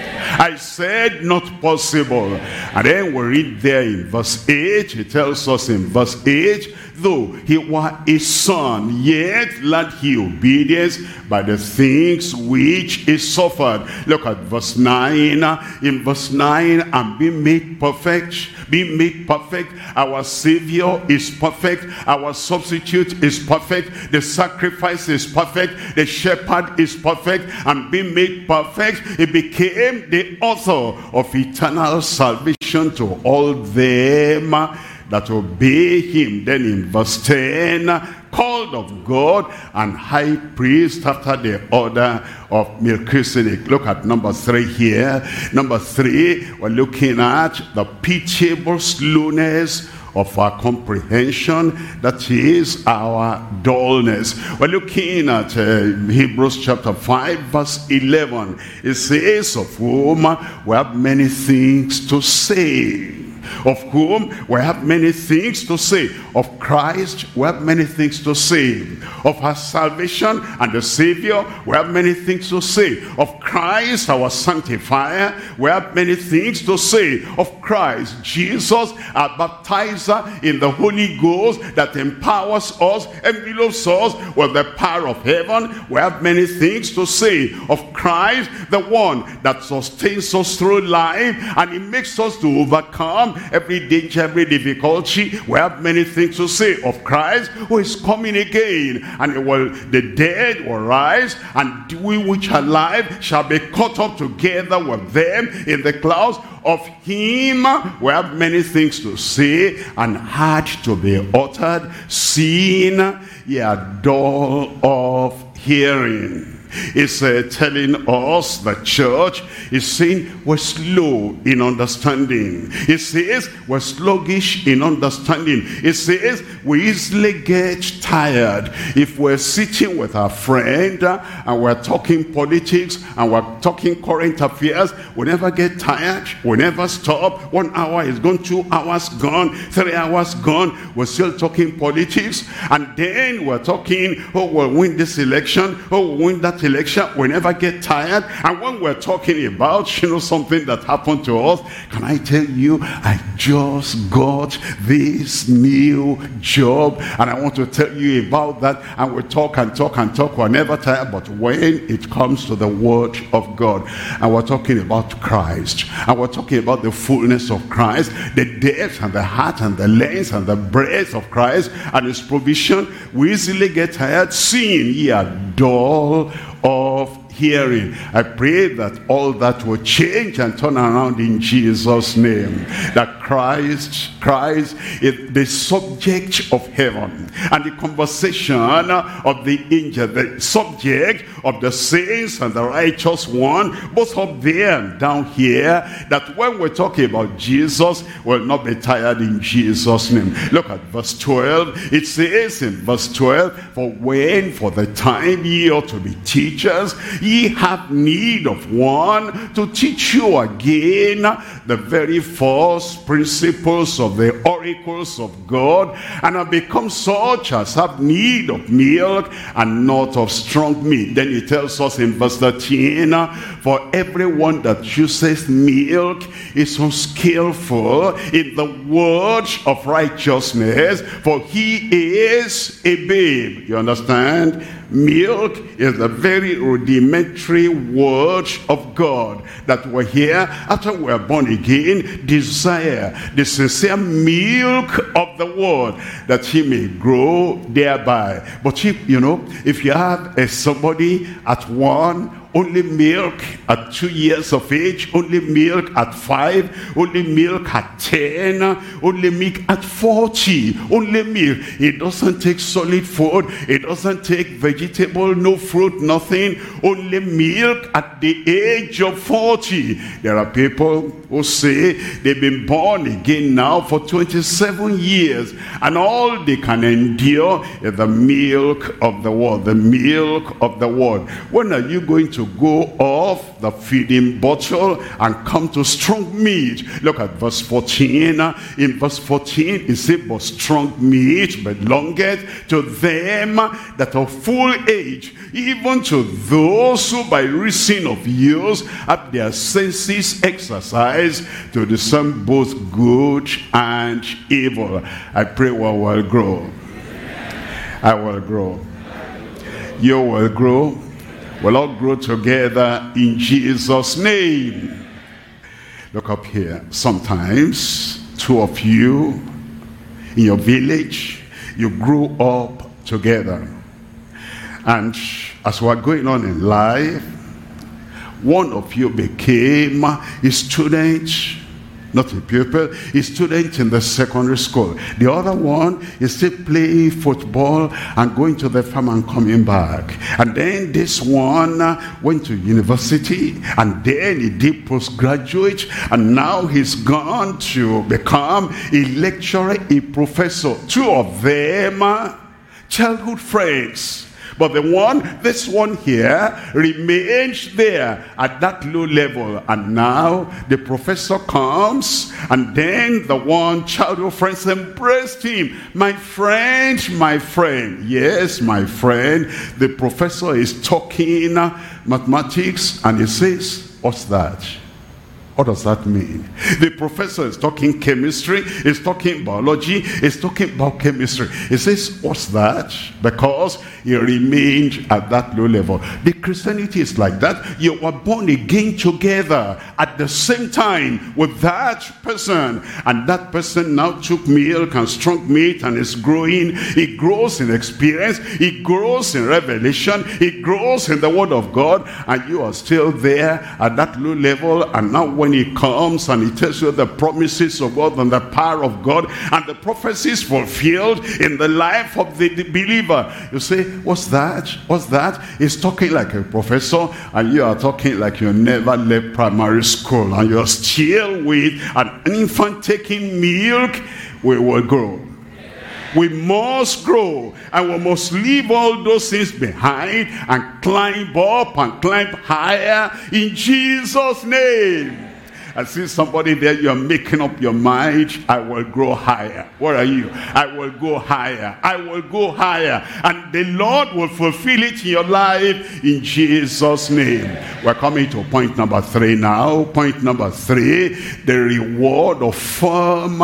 I said not possible. And then we read there in verse eight, it tells us in verse eight, though he were a son, yet learned he obedience by the things which he suffered. Look at verse nine. In verse nine, and be made perfect. Be made perfect. Our Savior is perfect. Our substitute is perfect. The sacrifice is perfect. The shepherd is perfect. And be made perfect, he became the author of eternal salvation to all them that obey him. Then in verse ten, called of God and high priest after the order of Melchizedek. Look at number three here. Number three, we're looking at the pitiable slowness of our comprehension, that is our dullness. We're looking at uh, Hebrews chapter five verse eleven. It says, of whom we have many things to say. Of whom we have many things to say. Of Christ we have many things to say. Of our salvation and the Savior we have many things to say. Of Christ our sanctifier we have many things to say. Of Christ Jesus our baptizer in the Holy Ghost that empowers us, envelops us with the power of heaven, we have many things to say. Of Christ the one that sustains us through life and he makes us to overcome every danger, every difficulty, we have many things to say. Of Christ who is coming again, and will, the dead will rise, and we which are alive shall be caught up together with them in the clouds. Of him we have many things to say, and hard to be uttered, seeing ye are dull of hearing. It's uh, telling us, the church is saying we're slow in understanding. It says we're sluggish in understanding. It says we easily get tired. If we're sitting with our friend uh, and we're talking politics and we're talking current affairs, we never get tired. We never stop. One hour is gone, two hours gone, three hours gone. We're still talking politics. And then we're talking, oh, we'll win this election. Oh, we'll win that election. We never get tired. And when we're talking about, you know, something that happened to us, can I tell you, I just got this new job and I want to tell you about that. And we talk and talk and talk. We're never tired. But when it comes to the word of God, and we're talking about Christ, and we're talking about the fullness of Christ, the depth and the height and the length and the breadth of Christ and his provision, we easily get tired, seeing ye are dull of hearing. I pray that all that will change and turn around in Jesus' name. That Christ, Christ is the subject of heaven, and the conversation of the angel, the subject of the saints and the righteous one, both up there and down here, that when we're talking about Jesus, we'll not be tired in Jesus' name. Look at verse twelve. It says in verse twelve, for when for the time ye ought to be teachers, ye have need of one to teach you again the very first principles of the oracles of God, and have become such as have need of milk and not of strong meat. Then he tells us in verse thirteen, for everyone that uses milk is unskillful in the word of righteousness, for he is a babe. You understand? Milk is the very rudimentary word of God that we're here after we're born again, desire the sincere milk of the word that he may grow thereby. But if, you know, if you have a somebody at one, only milk at two years of age, only milk at five, only milk at ten, only milk at forty, only milk. It doesn't take solid food, it doesn't take vegetable, no fruit, nothing, only milk at the age of forty. There are people who say they've been born again now for twenty-seven years, and all they can endure is the milk of the word, the milk of the word. When are you going to to go off the feeding bottle and come to strong meat. Look at verse fourteen. In verse fourteen, it says, but strong meat belongeth to them that are full age, even to those who by reason of use have their senses exercised to discern both good and evil. I pray we will grow. I will grow. You will grow. We'll all grow together in Jesus' name. Look up here. Sometimes two of you in your village, you grew up together. And as we're going on in life, one of you became a student, not a pupil, a student in the secondary school. The other one is still playing football and going to the farm and coming back. And then this one went to university, and then he did postgraduate, and now he's gone to become a lecturer, a professor. Two of them are childhood friends. But the one, this one here, remains there at that low level. And now the professor comes, and then the one childhood friends embraced him. My friend, my friend. Yes, my friend. The professor is talking mathematics, and he says, what's that? What does that mean? The professor is talking chemistry, is talking biology, is talking about chemistry. He says, what's that? Because he remained at that low level. The Christianity is like that. You were born again together at the same time with that person. And that person now took milk and strong meat and is growing. He grows in experience. He grows in revelation. He grows in the word of God. And you are still there at that low level. And now when he comes and he tells you the promises of God and the power of God and the prophecies fulfilled in the life of the, the believer, you say, what's that? What's that? He's talking like a professor, and you are talking like you never left primary school, and you're still with an infant taking milk. We will grow. We must grow, and we must leave all those things behind and climb up and climb higher in Jesus' name. I see somebody there, you're making up your mind, I will grow higher. Where are you? I will go higher. I will go higher. And the Lord will fulfill it in your life in Jesus' name. We're coming to point number three now. Point number three, the reward of firm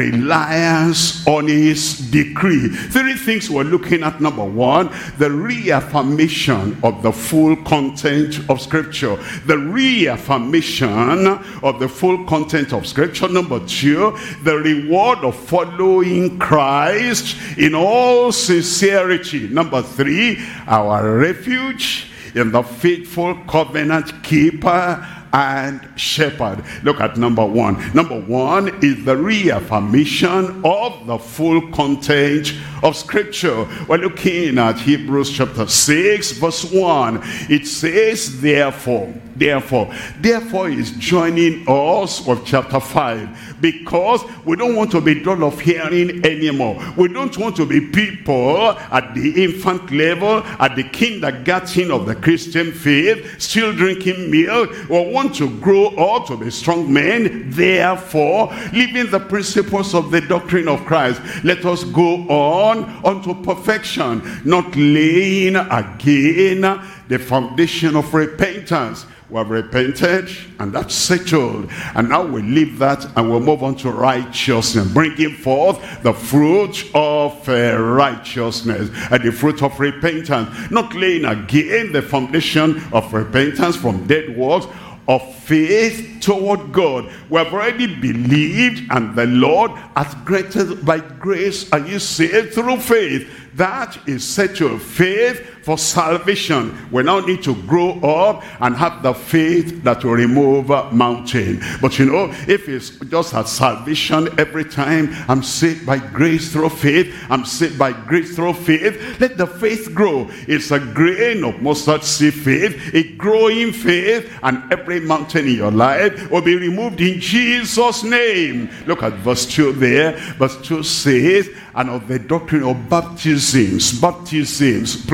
reliance on his decree. Three things we're looking at. Number one, the reaffirmation of the full content of Scripture. The reaffirmation of the full content of Scripture. Number two, the reward of following Christ in all sincerity. Number three, our refuge in the faithful covenant keeper and shepherd. Look at number one. Number one is the reaffirmation of the full content of Scripture. We're looking at Hebrews chapter six verse one. It says, therefore, therefore, therefore is joining us with chapter five, because we don't want to be dull of hearing anymore. We don't want to be people at the infant level, at the kindergarten of the Christian faith, still drinking milk. We want to grow up to be strong men. Therefore, living the principles of the doctrine of Christ, let us go on unto perfection, not laying again the foundation of repentance. We have repented, and that's settled. And now we leave that and we'll move on to righteousness, bringing forth the fruit of uh, righteousness and the fruit of repentance. Not laying again the foundation of repentance from dead works, of faith toward God. We have already believed, and the Lord has granted by grace, and you saved through faith. That is settled. Faith for salvation. We now need to grow up and have the faith that will remove a mountain. But you know, if it's just at salvation every time, I'm saved by grace through faith, I'm saved by grace through faith, let the faith grow. It's a grain of mustard seed faith, a growing faith, and every mountain in your life will be removed in Jesus' name. Look at verse two there. Verse two says, and of the doctrine of baptisms, baptisms, plural,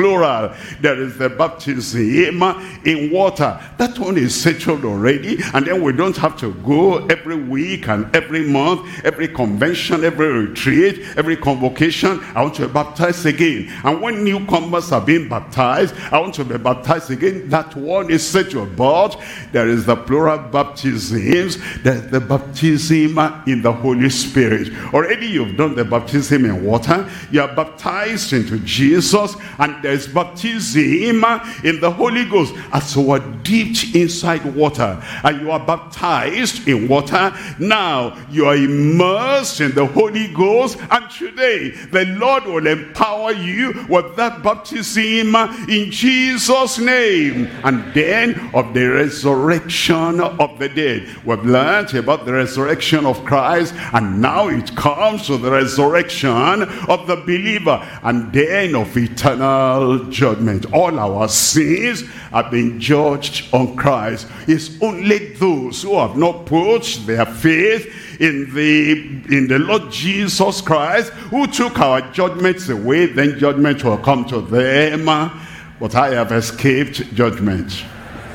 while, there is the baptism in water. That one is settled already, and then we don't have to go every week and every month, every convention, every retreat, every convocation. I want to be baptized again. And when newcomers are being baptized, I want to be baptized again. That one is settled. But there is the plural baptisms. There's the baptism in the Holy Spirit. Already you've done the baptism in water. You are baptized into Jesus, and there's baptism in the Holy Ghost. As you are dipped inside water and you are baptized in water, now you are immersed in the Holy Ghost, and today the Lord will empower you with that baptism in Jesus' name. And then of the resurrection of the dead. We've learned about the resurrection of Christ, and now it comes to the resurrection of the believer, and then of eternal judgment. All our sins have been judged on Christ. It's only those who have not put their faith in the in the Lord Jesus Christ, who took our judgments away, then judgment will come to them. But I have escaped judgment.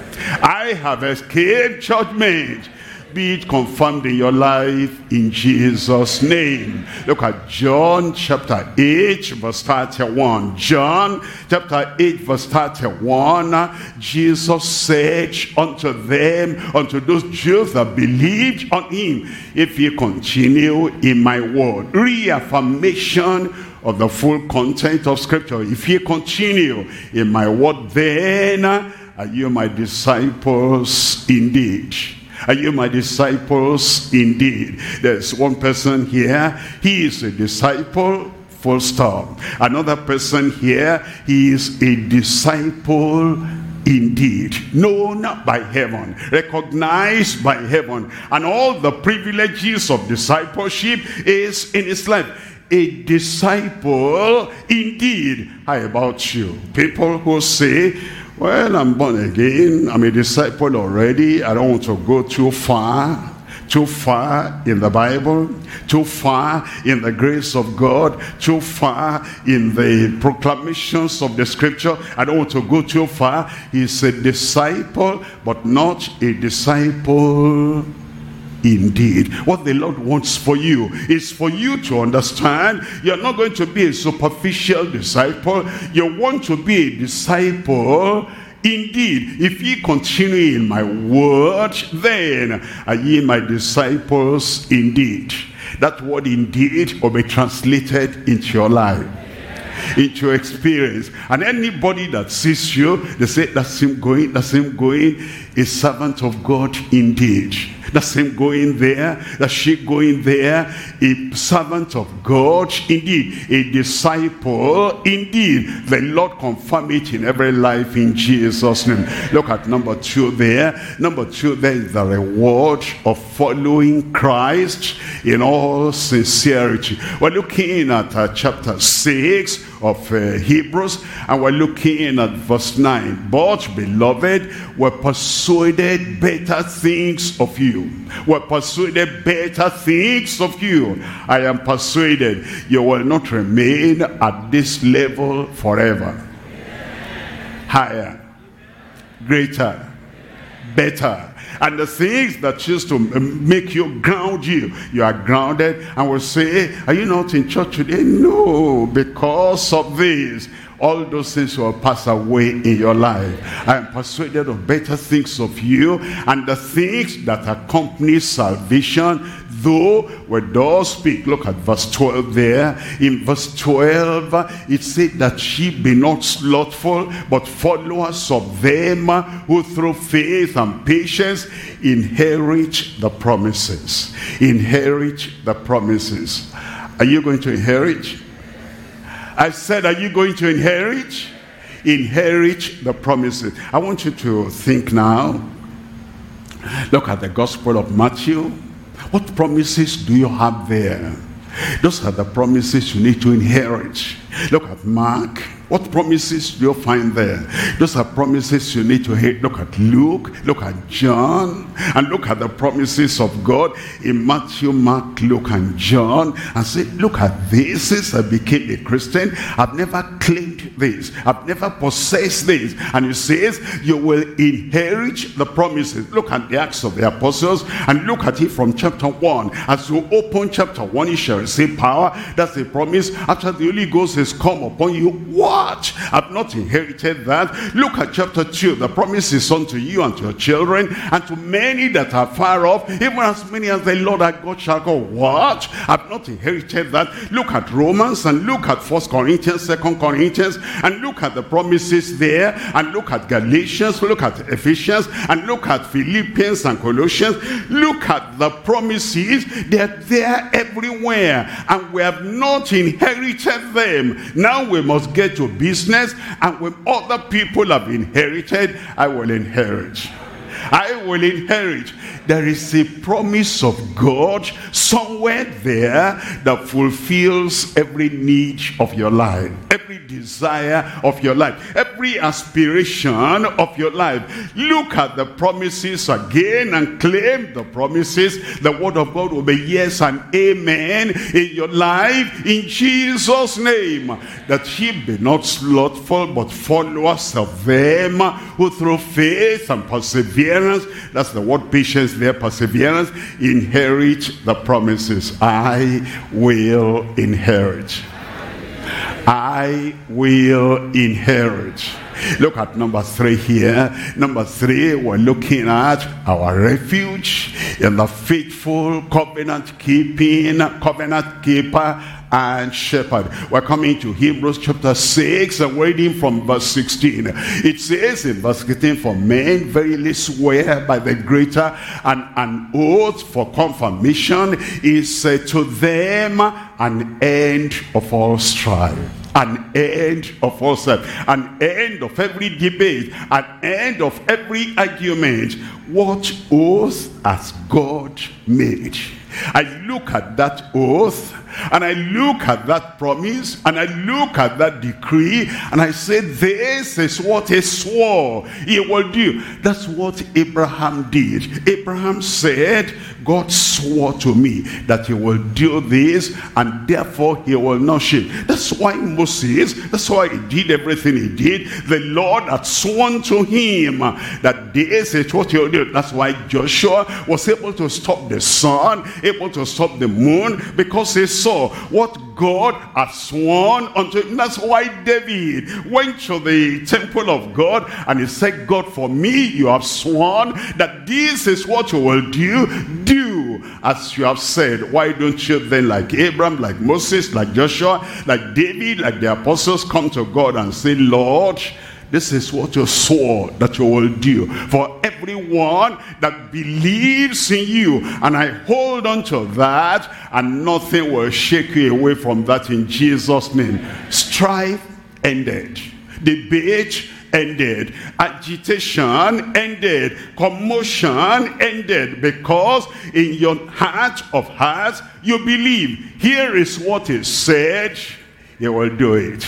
I have escaped judgment. Be it confirmed in your life in Jesus' name. Look at John chapter eight verse thirty-one. John chapter eight verse thirty-one. Jesus said unto them, unto those Jews that believed on him, if ye continue in my word. Reaffirmation of the full content of scripture. If ye continue in my word, then are you my disciples indeed. Are you my disciples indeed? There's one person here, he is a disciple, full stop. Another person here, he is a disciple indeed, known by heaven, recognized by heaven, and all the privileges of discipleship is in his life. A disciple indeed. How about you? People who say, well, I'm born again, I'm a disciple already, I don't want to go too far, too far in the Bible, too far in the grace of God, too far in the proclamations of the scripture, I don't want to go too far. He's a disciple, but not a disciple indeed. What the Lord wants for you is for you to understand you're not going to be a superficial disciple. You want to be a disciple indeed. If ye continue in my word, then are ye my disciples indeed. That word indeed will be translated into your life, into your experience. And anybody that sees you, they say, that's him going, that's him going, a servant of God indeed. That's him going there, that's she going there, a servant of God indeed, a disciple indeed. The Lord confirm it in every life in Jesus' name. Look at number two there. Number two there is the reward of following Christ in all sincerity. We're looking at uh, chapter six of uh, Hebrews, and we're looking at verse nine. But beloved, we're persuaded better things of you. We're persuaded better things of you. I am persuaded you will not remain at this level forever. Higher, greater, better. And the things that used to make you ground you, you are grounded, and will say, are you not in church today? No, because of this. All those things will pass away in your life. I am persuaded of better things of you, and the things that accompany salvation, though we do speak. Look at verse twelve there. In verse twelve, it said that ye be not slothful, but followers of them who through faith and patience inherit the promises. Inherit the promises. Are you going to inherit? I said, are you going to inherit? Inherit the promises. I want you to think now. Look at the Gospel of Matthew. What promises do you have there? Those are the promises you need to inherit. Look at Mark. What promises do you find there? Those are promises you need to hit. Look at Luke, look at John, and look at the promises of God in Matthew, Mark, Luke, and John, and say, look at this. Since I became a Christian, I've never claimed this. I've never possessed this. And he says, you will inherit the promises. Look at the Acts of the Apostles, and look at it from chapter one. As you open chapter one, you shall receive power. That's the promise. After the Holy Ghost has come upon you, what? I've not inherited that. Look at chapter two. The promise is unto you and to your children and to many that are far off, even as many as the Lord our God shall go. What? I've not inherited that. Look at Romans, and look at First Corinthians, Second Corinthians, and look at the promises there, and look at Galatians, look at Ephesians, and look at Philippians and Colossians. Look at the promises. They're there everywhere, and we have not inherited them. Now we must get to business, and when other people have inherited, I will inherit. I will inherit. There is a promise of God somewhere there that fulfills every need of your life, every desire of your life, every aspiration of your life. Look at the promises again and claim the promises. The word of God will be yes and amen in your life in Jesus' name. That ye be not slothful, but followers of them who through faith and perseverance, that's the word patience there, perseverance, inherit the promises. I will inherit. I will inherit. Look at number three here. Number three, we're looking at our refuge in the faithful covenant keeping, covenant keeper and shepherd. We're coming to Hebrews chapter six and reading from verse sixteen. It says in verse sixteen, for men verily swear by the greater, and an oath for confirmation is uh, to them an end of all strife. An end of all strife, an end of every debate, an end of every argument. What oath has God made? I look at that oath, and I look at that promise, and I look at that decree, and I say, this is what he swore he will do. That's what Abraham did. Abraham said, God swore to me that he will do this, and therefore he will not shame. That's why Moses, that's why he did everything he did. The Lord had sworn to him that this is what he will do. That's why Joshua was able to stop the sun, able to stop the moon, because he saw what God had sworn unto him. That's why David went to the temple of God and he said, God, for me you have sworn that this is what you will do. Do as you have said. Why don't you then, like Abraham, like Moses, like Joshua, like David, like the apostles, come to God and say, Lord, this is what you swore that you will do for everyone that believes in you. And I hold on to that, and nothing will shake you away from that in Jesus' name. Strife ended. Debate ended. Agitation ended. Commotion ended. Because in your heart of hearts, you believe. Here is what is said. You will do it.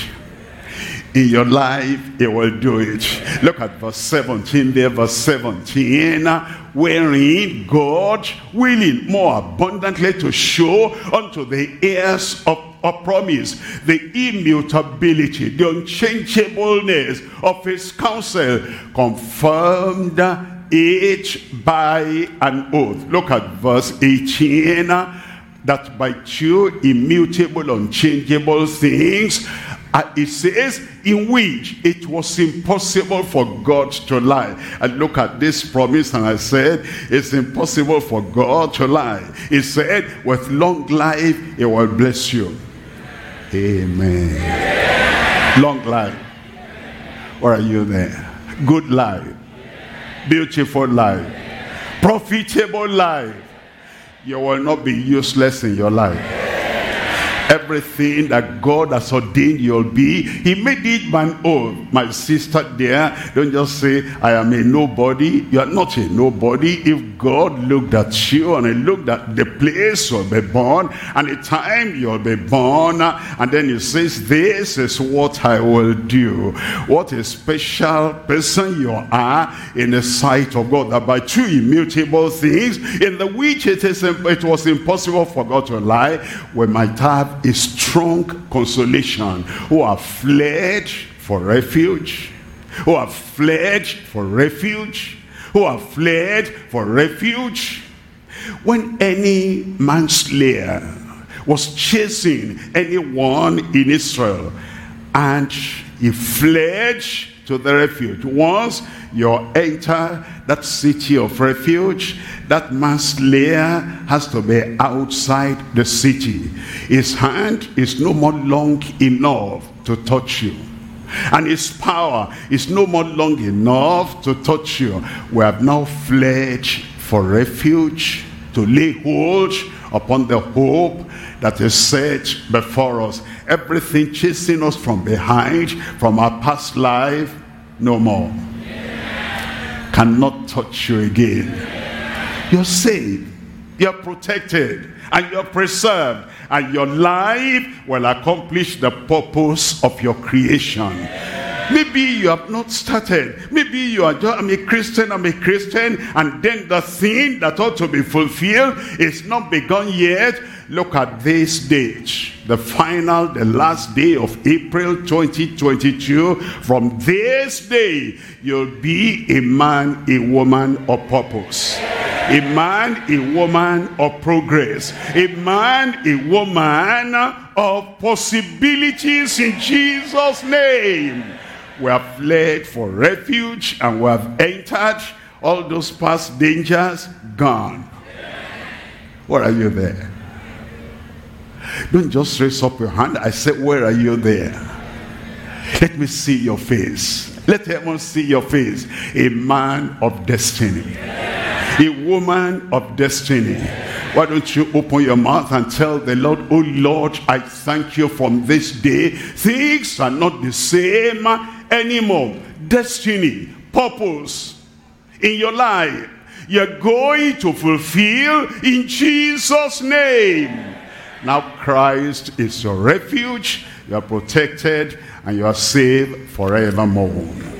In your life, he will do it. Look at verse seventeen there, verse seventeen. Wherein God willing more abundantly to show unto the heirs of a promise the immutability, the unchangeableness of his counsel, confirmed it by an oath. Look at verse eighteen. That by two immutable, unchangeable things, Uh, it says, in which it was impossible for God to lie. I look at this promise and I said, it's impossible for God to lie. He said, with long life, he will bless you. Amen. Long life. Or are you there? Good life. Beautiful life. Profitable life. You will not be useless in your life. everything that God has ordained you'll be. He made it by an oath. My sister there, don't just say, I am a nobody. You are not a nobody. If God looked at you and he looked at the place you'll be born and the time you'll be born, and then he says, this is what I will do. What a special person you are in the sight of God, that by two immutable things in the which it is it was impossible for God to lie, we might have a strong consolation, who have fled for refuge, who have fled for refuge, who have fled for refuge. When any manslayer was chasing anyone in Israel and he fled to the refuge, once you enter that city of refuge, that manslayer has to be outside the city. His hand is no more long enough to touch you, and his power is no more long enough to touch you. We have now fled for refuge, to lay hold upon the hope that is set before us. Everything chasing us from behind, from our past life, no more. Yeah. Cannot touch you again. Yeah. You're saved, you're protected, and you're preserved, and your life will accomplish the purpose of your creation. Yeah. Maybe you have not started. Maybe you are just, I'm a Christian, I'm a Christian, and then the thing that ought to be fulfilled is not begun yet. Look at this date, the final, the last day of April twenty twenty-two. From this day, you'll be a man, a woman of purpose. A man, a woman of progress. A man, a woman of possibilities in Jesus' name. We have fled for refuge and we have entered. All those past dangers, gone. Where are you there? Don't just raise up your hand. I said, where are you there? Let me see your face. Let heaven see your face. A man of destiny. A woman of destiny. Why don't you open your mouth and tell the Lord, oh Lord, I thank you from this day. Things are not the same anymore. Destiny, purpose in your life, you're going to fulfill in Jesus' name. Now Christ is your refuge, you are protected, and you are saved forevermore.